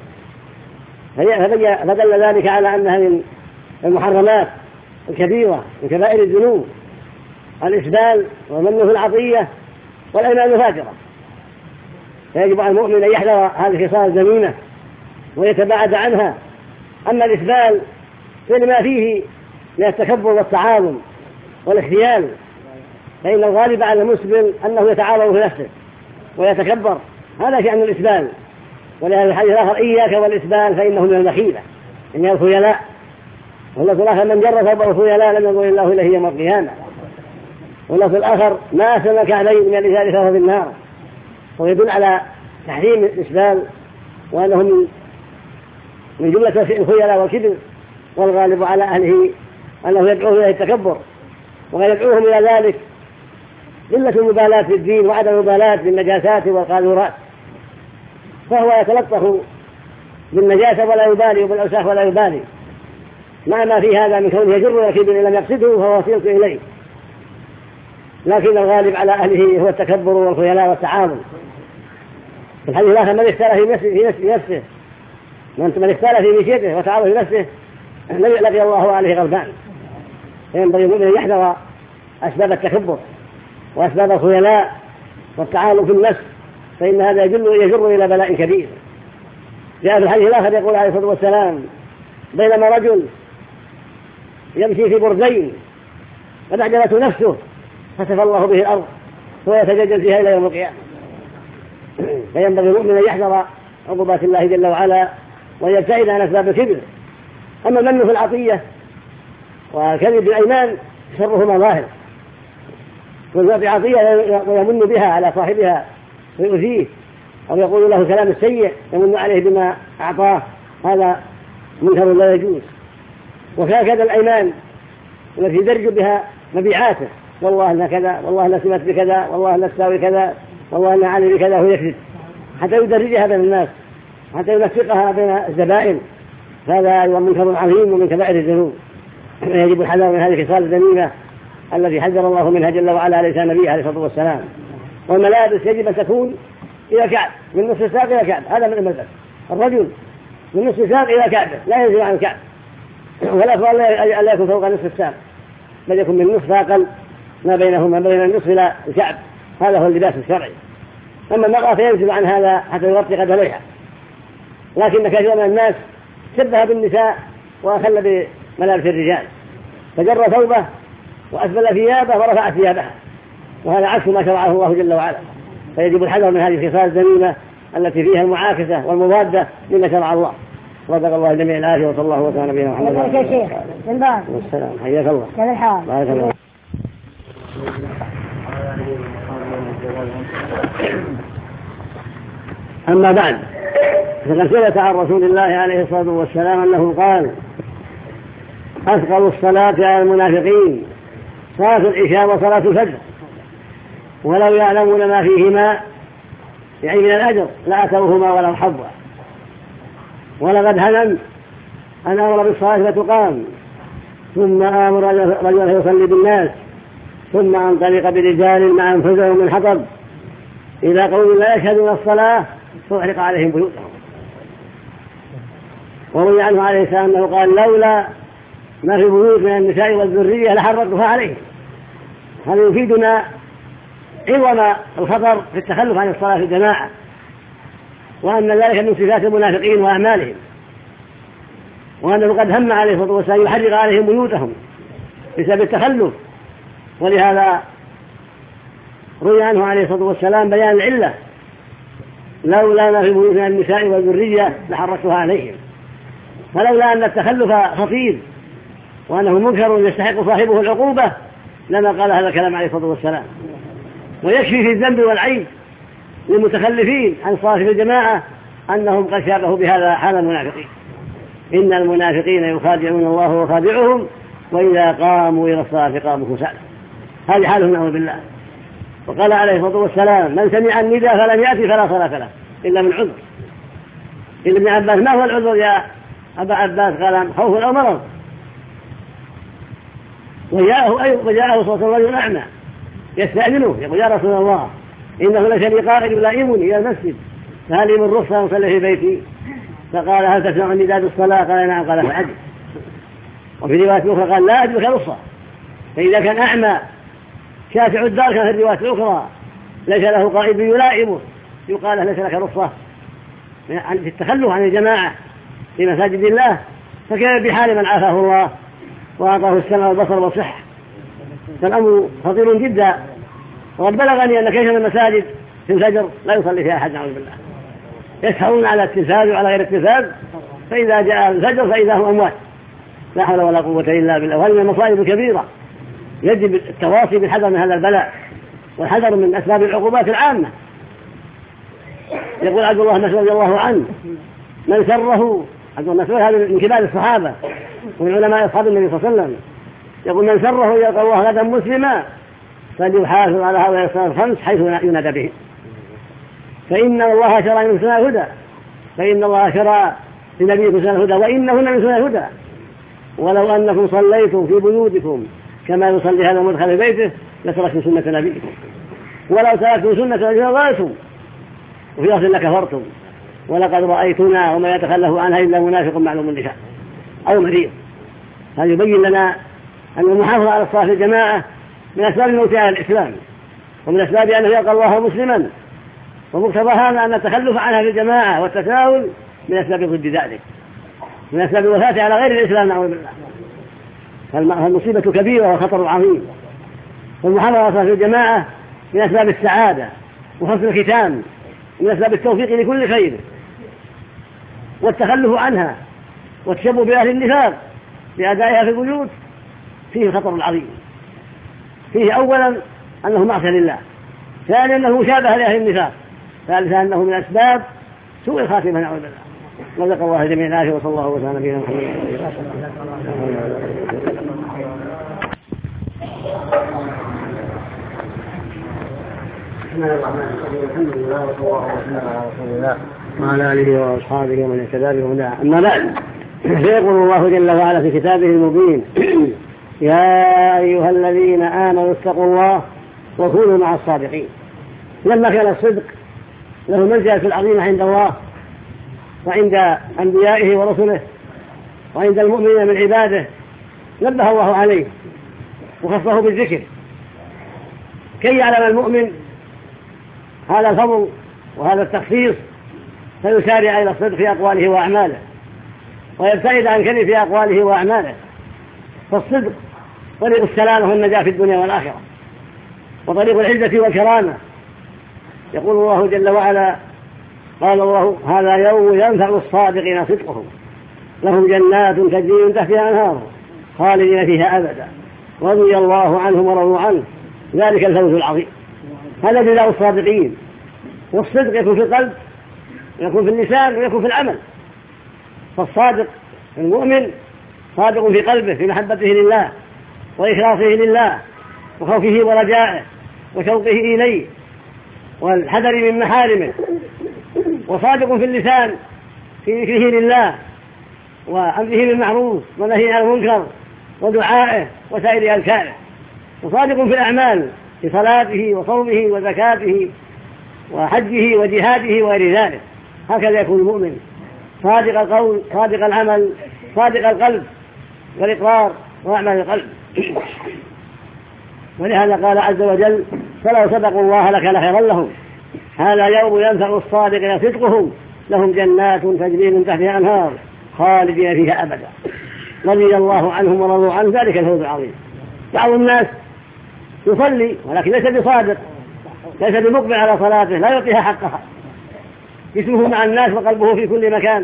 فدل ذلك على أنها من المحرمات الكبيرة من كبائر الذنوب: الإسبال والمن في العطية والأيمان الفاجرة. فيجب على المؤمن أن يحذر هذه الخصال الذميمة ويتباعد عنها. أما الإسبال فلما فيه من التكبر والتعاظم والاختيال، فإن الغالب على المسبل أنه يتعاظم في نفسه ويتكبر، هذا شأن الإسبال. ولهذا الحديث الآخر: إياك والإسبال فإنه من المخيلة، إن الخيلاء. واللفظ الآخر: من جر ثوبه خيلاء لم ينظر الله إليه يوم القيامة. واللفظ الآخر: ما أسلمك عليه من الإزار فهو في النار. ويدل على تحريم الإسبال وأنه من جملة الخيلاء والكبر، والغالب على أهله أنه يدعوه إلى التكبر ويدعوهم إلى ذلك قلة المبالاة في الدين وعدم المبالاة بالنجاسات والقاذورات، فهو يتلطف بالنجاسة ولا يبالي وبالأوساخ ولا يبالي، مع ما في هذا من كونه يجر الكبر إن لم يقصده فهو وسيلة إليه. لكن الغالب على أهله هو التكبر والخيلاء والتعاظم. في الحديث الآخر: من اختار في نفسه في نفسه من اختار في مشيته وتعاظم في نفسه لقي الله عليه غضبان. فينبغي المؤمن أن يحذر أسباب التكبر وأسباب الخيلاء والتعاظم في النفس، فإن هذا يجر يجر إلى بلاء كبير. جاء في الحديث الآخر يقول عليه الصلاة والسلام: بينما رجل يمشي في بردين فأعجبته نفسه خسف الله به الأرض ويتجلجل فيها إلى يوم القيامة. فينبغي المؤمن أن يحذر عقوبات الله جل وعلا ويبتعد عن أسباب الكبر. أما المن في العطية وكذب الأيمان شرهما ظاهر، والمن عطية ويمن بها على صاحبها ويؤذيه أو يقول له كلام السيء يمن عليه بما أعطاه، هذا منكر لا يجوز. وهكذا الأيمان التي يدرج بها مبيعاته: والله أنها كذا، والله أنها سمت بكذا، والله أنها تساوي كذا، والله أنها علي بكذا، هو يكذب حتى يدرجها بين الناس حتى ينفقها بين الزبائن. هذا أيضا منكر عظيم ومن كبائر الذنوب. يجب الحذر من هذه الخصال الذميمة التي حذر الله منها جل وعلا على لسان نبيه عليه الصلاة والسلام. والملابس يجب أن تكون إلى كعب، من نصف الساق إلى كعب، هذا من الملبس. الرجل من نصف الساق إلى كعبه لا ينزل عن الكعب، والأفضل لا يكون فوق نصف الساق، بل يكون من نصف أقل ما بينهما بين النصف إلى الكعب، هذا هو اللباس الشرعي. أما المرأة فينزل عن هذا حتى يغطي قدميها. لكن كثير من الناس شبه بالنساء وأخل بملابس الرجال، فجر ثوبه وأسبل ثيابه ورفع ثيابها، وهذا عكس ما شرعه الله جل وعلا. فيجب الحذر من هذه الخصال الذميمة التي فيها المعاكسة والمضادة لما شرع الله. رزق الله جميع العافية، وصلى الله وسلم على نبينا محمد وعلى آله وصحبه. والسلام. حياك الله. كيف الحال؟ بارك الله. أما بعد، فقد ثبت عن رسول الله عليه الصلاة والسلام أنه قال: أثقل الصلاة على المنافقين صلاة العشاء وصلاة الفجر، ولو يعلمون ما فيهما يعني من الأجر لأتوهما ولو حظا. ولقد همم أن أمر بالصلاة فتقام، ثم آمر رجلا يصلي بالناس، ثم انطلق برجال مع أنفسهم من حطب إلى قوم لا يشهدون الصلاة فأحرق عليهم بيوتهم. وروي عنه عليه السلام أنه قال لولا ما في البيوت من النساء والذرية لحرقتها عليه. هذا يفيدنا عظم الخطر في التخلف عن الصلاة في الجماعة، وأن ذلك من صفات المنافقين وأعمالهم، وأنه قد هم عليه الصلاة والسلام يحرق عليهم بيوتهم بسبب التخلف. ولهذا روي عنه عليه الصلاة والسلام بيان العلة: لولا ما في بيوت من النساء والذرية لحرقتها عليهم. فلولا أن التخلف خطير وأنه منكر يستحق صاحبه العقوبة لما قال هذا الكلام عليه الصلاة والسلام. ويكفي في الذنب والعيب للمتخلفين عن الصلاة في الجماعة أنهم قد شابهوا بهذا حال المنافقين: إن المنافقين يخادعون الله وخادعهم وإذا قاموا إلى الصلاة قاموا كسالى. هذه حالهم نعوذ بالله. وقال عليه الصلاة والسلام: من سمع النداء فلم يأتي فلا صلاة له إلا من عذر. إذن ابن عباس: ما هو العذر يا أبا عباس؟ قال: خوف أو مرض. وجاءه وجاءه صلى الله عليه وسلم أعمى يستأذنه يقول: يا رسول الله، إنه ليس لي قائد يلائمني إلى المسجد، فهل لي من رخصة أصلي في بيتي؟ فقال: هل تسمع النداء بالصلاة؟ قال: نعم. قال: فأجب. وفي رواية أخرى قال: لا أجبك رخصة. فإذا كان أعمى شاسع الدار كان في الرواية الأخرى ليس له قائد يلائمه يقال له: ليس لك رخصة في التخلف عن الجماعة في مساجد الله. فكان بحال من عافاه الله وأعطاه السمع والبصر والصحة. فالأمر خطير جدا. وقد بلغني أن كثير من المساجد في الفجر لا يصلي فيها أحد نعوذ بالله، يسهرون على التلفاز وعلى غير التلفاز، فإذا جاء الفجر فإذا هم أموات، لا حول ولا قوة إلا بالله. وهذه من المصائب الكبيرة، يجب التواصي بالحذر من هذا البلاء والحذر من أسباب العقوبات العامة. يقول عبد الله بن مسعود رضي الله عنه: من سره، عبد الله بن مسعود هذا من كبار الصحابة ومن علماء أصحاب النبي صلى الله عليه وسلم، يقول: من سره يلقى الله غدا مسلما فليحافظ على هؤلاء الصلاة الخمس حيث ينادى بهم، فإن الله شرع من سنة الهدى، فإن الله شرع لنبيكم سنة الهدى وإنهن من سنة الهدى، ولو أنكم صليتم في بيوتكم كما يصلي هذا المدخل في بيته لتركتم سنة نبيكم، ولو تركتم سنة نبيكم ضللتم وفي أصل لكفرتم، ولقد رأيتنا وما يتخلف عنها إلا منافق معلوم النفاق أو مريض. هذا يبين لنا أن المحافظة على الصلاة في الجماعة من أسباب الموت على الإسلام، ومن أسباب أنه يلقى الله مسلما، ومقتضى هذا أن التخلف عنها في الجماعة والتساهل من أسباب ضد ذلك، من أسباب الوفاة على غير الإسلام نعوذ بالله. فالمصيبة كبيرة وخطر عظيم. والمحافظة على الصلاة في الجماعة من أسباب السعادة وحسن الختام، من أسباب التوفيق لكل خير. والتخلف عنها والتشبه بأهل النفاق بأدائها في البيوت فيه خطر عظيم. فيه أولا أنه معصية لله، ثانيا أنه مشابه لأهل النفاق، ثالثا أنه من أسباب سوء الخاتمة نعوذ بالله. رزق الله جميع العافية، وصلى الله وسلم على نبينا محمد. بسم الله الرحمن الرحيم. الحمد لله وصلى الله وسلم على رسول الله وعلى آله وأصحابه ومن اهتدى بهداه. أما بعد، فيقول الله جل وعلا في كتابه المبين: يا أيها الذين آمنوا اتقوا الله وكونوا مع الصادقين. لما كان الصدق له منزلة العظيمة عند الله وعند أنبيائه ورسله وعند المؤمنين من عباده نبه الله عليه وخصه بالذكر كي يعلم المؤمن هذا الفضل وهذا التخصيص، فيسارع إلى الصدق في أقواله وأعماله ويبتعد عن كذب في أقواله وأعماله. فالصدق طريق السلامة والنجاة في الدنيا والآخرة، وطريق العزة والكرامة. يقول الله جل وعلا: قال الله: هذا يوم ينفع الصادقين صدقهم، لهم جنات تجري من تحتها الأنهار خالدين فيها أبدا رضي الله عنهم ورضوا عنه ذلك الفوز العظيم. هذا جزاء الصادقين. والصدق يكون في القلب ويكون في اللسان ويكون في العمل. فالصادق المؤمن صادق في قلبه في محبته لله وإخلاصه لله وخوفه ورجائه وشوقه إليه والحذر من محارمه، وصادق في اللسان في ذكره لله وأمره بالمعروف ونهيه عن المنكر ودعائه وسائر أذكاره، وصادق في الأعمال في صلاته وصومه وزكاته وحجه وجهاده وغير ذلك. هكذا يكون المؤمن صادق القول صادق العمل صادق القلب والإقرار وأعمال القلب. ولهذا قال عز وجل فلو صدقوا الله لكان خيرا لهم هذا يوم ينفع الصادقين صدقهم لهم جنات تجري من تحتها أنهار خالدين فيها أبدا رضي الله عنهم ورضوا عنه ذلك الفوز العظيم. بعض الناس يصلي ولكن ليس بصادق ليس بمقبل على صلاته لا يعطيها حقها جسمه مع الناس وقلبه في كل مكان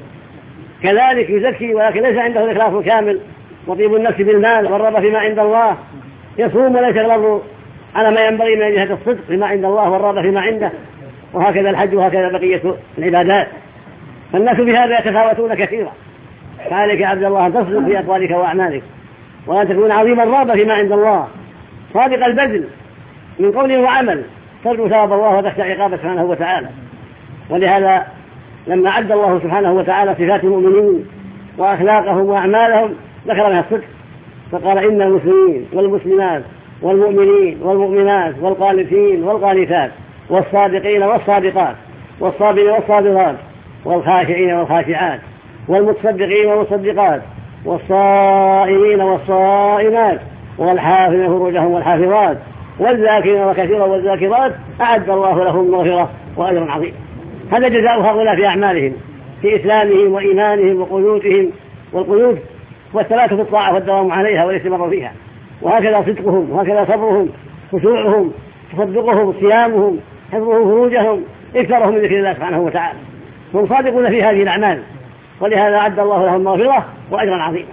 كذلك يزكي ولكن ليس عنده الإخلاص الكامل وطيب النفس بالمال والرغبة فيما عند الله يصوم وليس يغلظ على ما ينبغي من جهة الصدق فيما عند الله والرغبة فيما عنده وهكذا الحج وهكذا بقية العبادات. فالناس بهذا يتفاوتون كثيرا فعليك عبد الله أن تصدق في أقوالك وأعمالك وأن تكون عظيم الرغبة فيما عند الله صادق البذل من قول وعمل ترجو ثواب الله وتخشى عقابه سبحانه وتعالى. ولهذا لما عد الله سبحانه وتعالى صفات المؤمنين وأخلاقهم وأعمالهم ذكر منها الصدق فقال إن المسلمين والمسلمات والمؤمنين والمؤمنات والقانتين والقانتات والصادقين والصادقات والصابرين والصابرات والخاشعين والخاشعات والمتصدقين والمصدقات والصائمين والصائمات والحافظين فروجهم والحافظات والذاكرين وكثيرا والذاكرات أعد الله لهم مغفرة وأجر عظيم. هذا جزاء هؤلاء في أعمالهم في إسلامهم وإيمانهم وقنوتهم والقنوت والثبات في الطاعة والدوام عليها والاستمرار فيها. وهكذا صدقهم وهكذا صبرهم خشوعهم تصدقهم صيامهم حفظهم فروجهم إكثارهم من ذكر الله سبحانه وتعالى هم صادقون في هذه الأعمال ولهذا أعد الله لهم مغفرة وأجرا عظيما.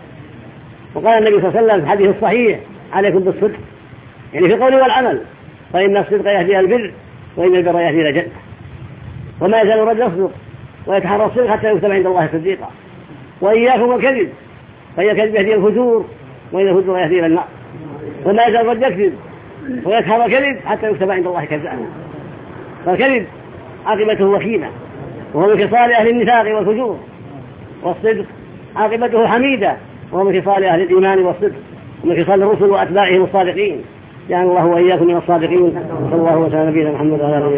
وقال النبي صلى الله عليه وسلم في الحديث الصحيح عليكم بالصدق يعني في القول والعمل فإن الصدق يهدي البر وإن البر يهدي إلى الجنة. وما يزال الرجل يصدق ويتحرى الصدق حتى يكتب عند الله صديقا. وإياكم والكذب فإن الكذب يهدي الفجور وإن الفجور يهدي إلى النار. وما يزال الرجل يكذب ويتحرى الكذب حتى يكتب عند الله كذابا. فالكذب عاقبته وخيمة وهو من خصال أهل النفاق والفجور والصدق عاقبته حميدة وهو من خصال أهل الإيمان والصدق ومن خصال الرسل وأتباعهم الصادقين. يعني الله وإياكم من الصادقين. صلى الله وسلم على نبينا محمد وعلى آله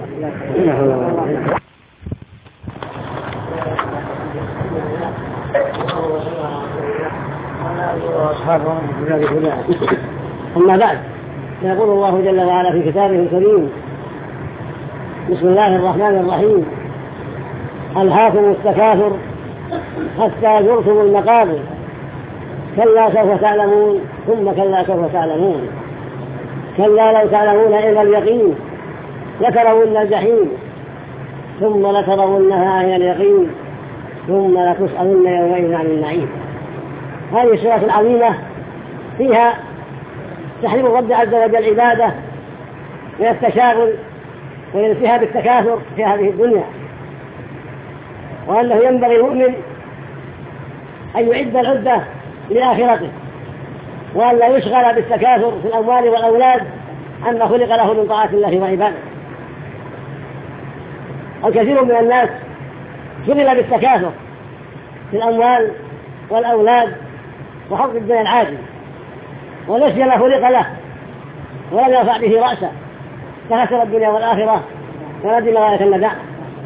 وصحبه. أما بعد يقول الله جل وعلا في كتابه الكريم بسم الله الرحمن الرحيم ألهاكم التكاثر حتى زرتم المقابر كلا سوف تعلمون ثم كلا سوف تعلمون كلا لو تعلمون علم اليقين لترون الجحيم ثم لترونها عين اليقين ثم لتسألن يومئذ عن النعيم. هذه السورة العظيمة فيها تحريم الرب عز وجل العبادة من التشاغل والانتهاء بالتكاثر في هذه الدنيا وأنه ينبغي المؤمن أن يعد العدة لآخرته وأن لا يشغل بالتكاثر في الأموال والأولاد عما خلق له من طاعة الله وعباده. الكثير من الناس شغل بالتكاثر في الأموال والأولاد وحفظ الدنيا العاجل ونسي ما خلق له ولم يرفع به رأسه فخسر الدنيا والآخرة وندم غاية الندامة.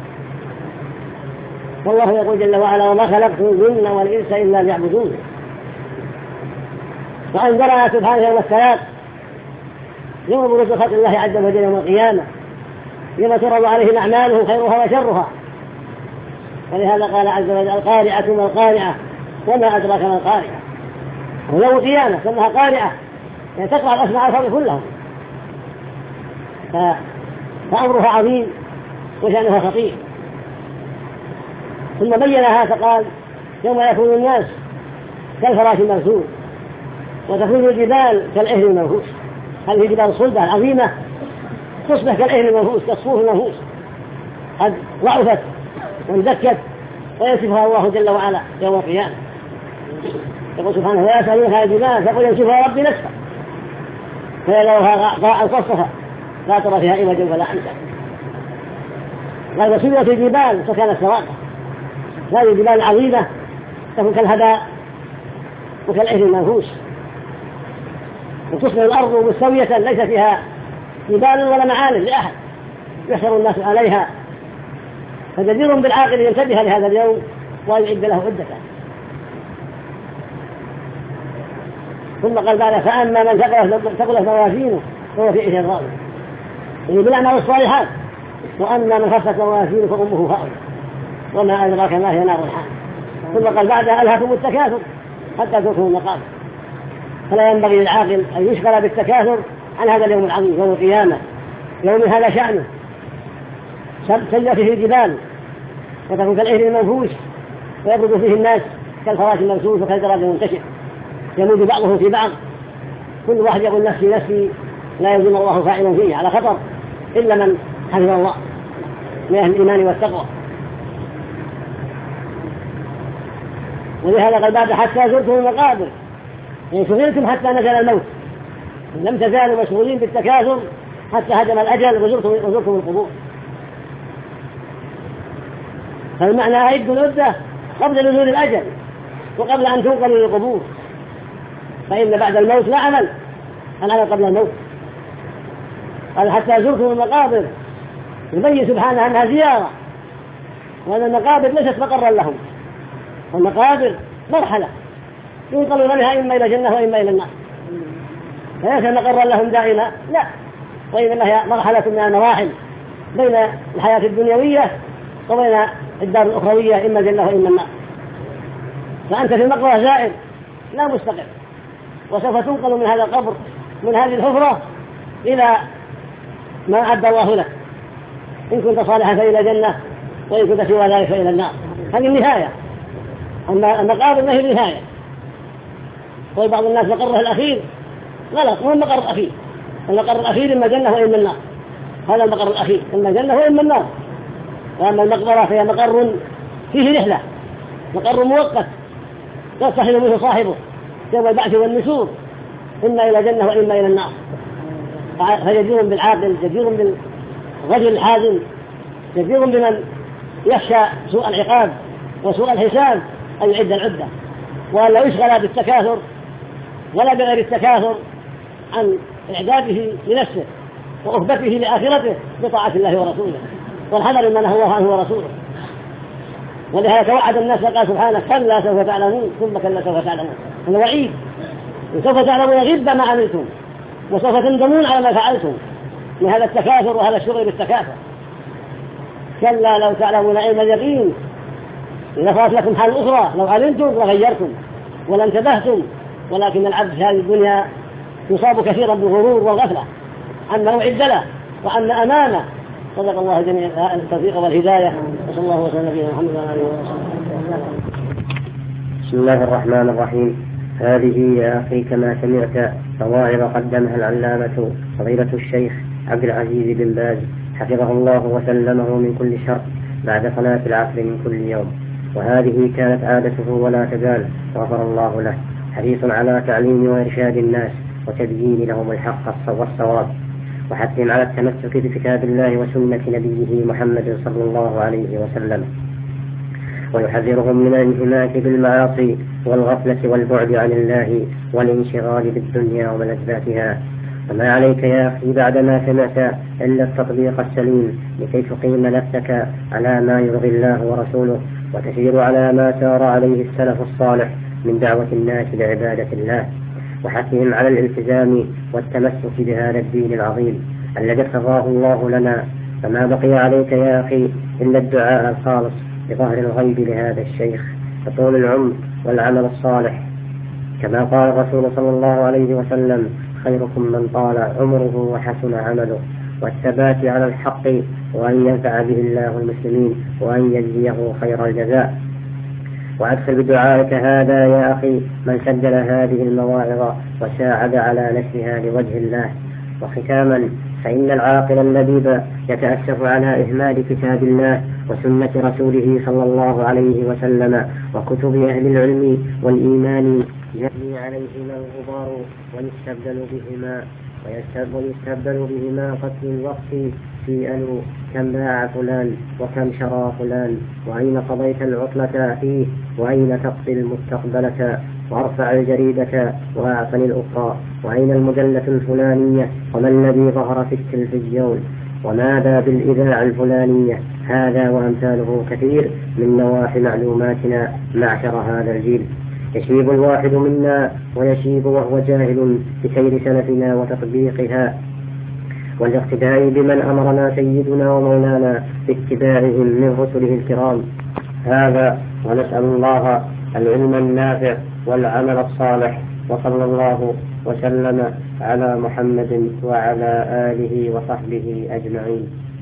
والله يقول جل وعلا وما خلقت الجن والإنس إلا ليعبدون. وأنذرنا سبحانه والسلام يوم بروز خلق الله عز وجل يوم القيامة يوم تعرض عليه أعمالهم خيرها وشرها. ولهذا قال عز وجل القارعة ما القارعة وما أدراك ما القارعة. ويوم القيامة سمها قارعة يعني تقرأ الأسماء الخلق كلهم فأمرها عظيم وشأنها خطير. ثم بينها فقال يوم يكون الناس كالفراش المرسول وتكون الجبال كالعهن المنفوش. هذه الجبال الصلبة العظيمة تصبح كالعهن المنفوش كالصوف المنفوش قد ضعفت واندكت وينسفها الله جل وعلا يوم القيامة. يقول سبحانه ولا يسألونك عن الجبال فقل ينسفها ربي نسفا فيذرها قاعا صفصفا لا ترى فيها عوجا ولا أمتا. قال وسيلت الجبال فكانت سواقا. هذه الجبال العظيمة تكون كالهباء وكالعهن المنفوش وتصبح الأرض مستوية ليس فيها جبال ولا معالم لأحد يحشر الناس عليها فجدير بالعاقل ينتبه لهذا اليوم ويعد له عدته. ثم قال بعد فأما من ثقلت موازينه فهو في عيشة راضية، يعني بالأعمال الصالحات. وأما من خفت موازينه فأمه هاوية وما أدراك ما هي نار الحامية. ثم قال بعدها ألهاكم التكاثر حتى زرتم المقابر. فلا ينبغي للعاقل أن يشغل بالتكاثر عن هذا اليوم العظيم يوم القيامة، يوم هذا شأنه سجى فيه الجبال وتكون كالعهن المنفوش ويبرد فيه الناس كالفراش الممسوس وكالجراد المنتشر يموج بعضه في بعض، كل واحد يقول نفسي نفسي لا يظن الله فاعل فيه على خطر إلا من حفظ الله من أهل الإيمان والتقوى. ولهذا قال بعد حتى زرتم المقابر، يعني شغلتم حتى نزل الموت، لم تزالوا مشغولين بالتكاثر حتى هدم الأجل وزرتم القبور. فالمعنى أعدوا العدة قبل نزول الأجل وقبل أن تنقلوا للقبور، فإن بعد الموت لا عمل، العمل قبل الموت. قال حتى زرتم المقابر، يبين سبحانه أنها زيارة، وأن المقابر ليست مقرا لهم، والمقابر مرحلة ينقلون منها إما إلى الجنة وإما إلى النار، فليس مقرا لهم دائما، لا، وإنما هي مرحلة من المراحل بين الحياة الدنيوية وبين الدار الأخروية، إما الجنة وإما النار. فأنت في المقبرة زائر لا مستقر، وسوف تنقل من هذا القبر من هذه الحفرة إلى ما أعد الله لك، إن كنت صالحا فإلى الجنة وإن كنت سوى ذلك فإلى النار. هذه النهاية، أما المقابر ما هي النهاية. وبعض الناس مقره الأخير غلط، هو المقر الأخير. المقر الأخير إما الجنة وإما النار، هذا المقر الأخير إما الجنة وإما النار. وأما المقبرة فهي مقر فيه رحلة، مقر مؤقت يرتحل منه صاحبه يوم البعث والنشور، إما إلى الجنة وإما إلى النار. فجدير بالعاقل، جدير بالرجل الحازم، جدير بمن يخشى سوء العقاب وسوء الحساب أن يعد العدة، وأن لا يشغل بالتكاثر ولا بغير التكاثر عن إعداده لنفسه وأهبته لآخرته بطاعة الله ورسوله، والحذر من هو عنه ورسوله. ولهذا توعد الناس قال سبحانه كلا سوف تعلمون ثم كلا سوف تعلمون، الوعيد سوف تعلمون غيب ما عملتم وسوف تندمون على ما فعلتم من هذا التكاثر وهذا الشغل بالتكاثر. كلا لو تعلمون علم اليقين لفات لكم حال أخرى، لو علمتم لغيرتم ولا انتبهتم، ولكن العبد في هذه الدنيا يصاب كثيرا بالغرور والغفلة عما وعد له وعما أمامه. صدق الله جميعا التوفيق والهداية، وصلى الله وسلم على نبينا محمد وعلى آله وصحبه. بسم الله الرحمن الرحيم. هذه يا أخي كما سمعت مواعظ قدمها العلامة فضيلة الشيخ عبد العزيز بن باز حفظه الله وسلمه من كل شر بعد صلاة العصر من كل يوم، وهذه كانت عادته ولا تزال، غفر الله له، حريص على تعليم وإرشاد الناس وتبيين لهم الحق والصواب، وحثهم على التمسك بكتاب الله وسنة نبيه محمد صلى الله عليه وسلم، ويحذرهم من الانهماك بالمعاصي والغفلة والبعد عن الله والانشغال بالدنيا وملذاتها. وما عليك يا أخي بعدما سمعت إلا التطبيق السليم لكي تقيم نفسك على ما يرضي الله ورسوله وتسير على ما سار عليه السلف الصالح من دعوة الناس لعبادة الله، وحثهم على الالتزام والتمسك بهذا الدين العظيم الذي ارتضاه الله لنا. فما بقي عليك يا أخي إلا الدعاء الخالص بظهر الغيب لهذا الشيخ فطول العمر والعمل الصالح، كما قال الرسول صلى الله عليه وسلم خيركم من طال عمره وحسن عمله، والثبات على الحق، وأن ينفع به الله المسلمين وأن يجزيه خير الجزاء. وأدخل بدعائك هذا يا أخي من سجل هذه المواعظ وساعد على نشرها لوجه الله. وختاما، فإن العاقل اللبيب يتأسف على إهمال كتاب الله وسنة رسوله صلى الله عليه وسلم وكتب أهل العلم والإيمان يجري عليهما الغبار ويستبدل بهما ويستبدل بهما قتل الوقت في أنو كم باع فلان وكم شرى فلان، وأين قضيت العطلة فيه، وأين تقضي المستقبلة، وارفع الجريدة وأعطني الأخرى، وأين المجلة الفلانية، وما الذي ظهر في التلفزيون، وماذا بالإذاعة الفلانية. هذا وأمثاله كثير من نواحي معلوماتنا معشر هذا الجيل. يشيب الواحد منا ويشيب وهو جاهل بسير سلفنا وتطبيقها والاقتداء بمن أمرنا سيدنا ومولانا باتباعهم من رسله الكرام. هذا ونسأل الله العلم النافع والعمل الصالح، وصلى الله وسلم على محمد وعلى آله وصحبه أجمعين.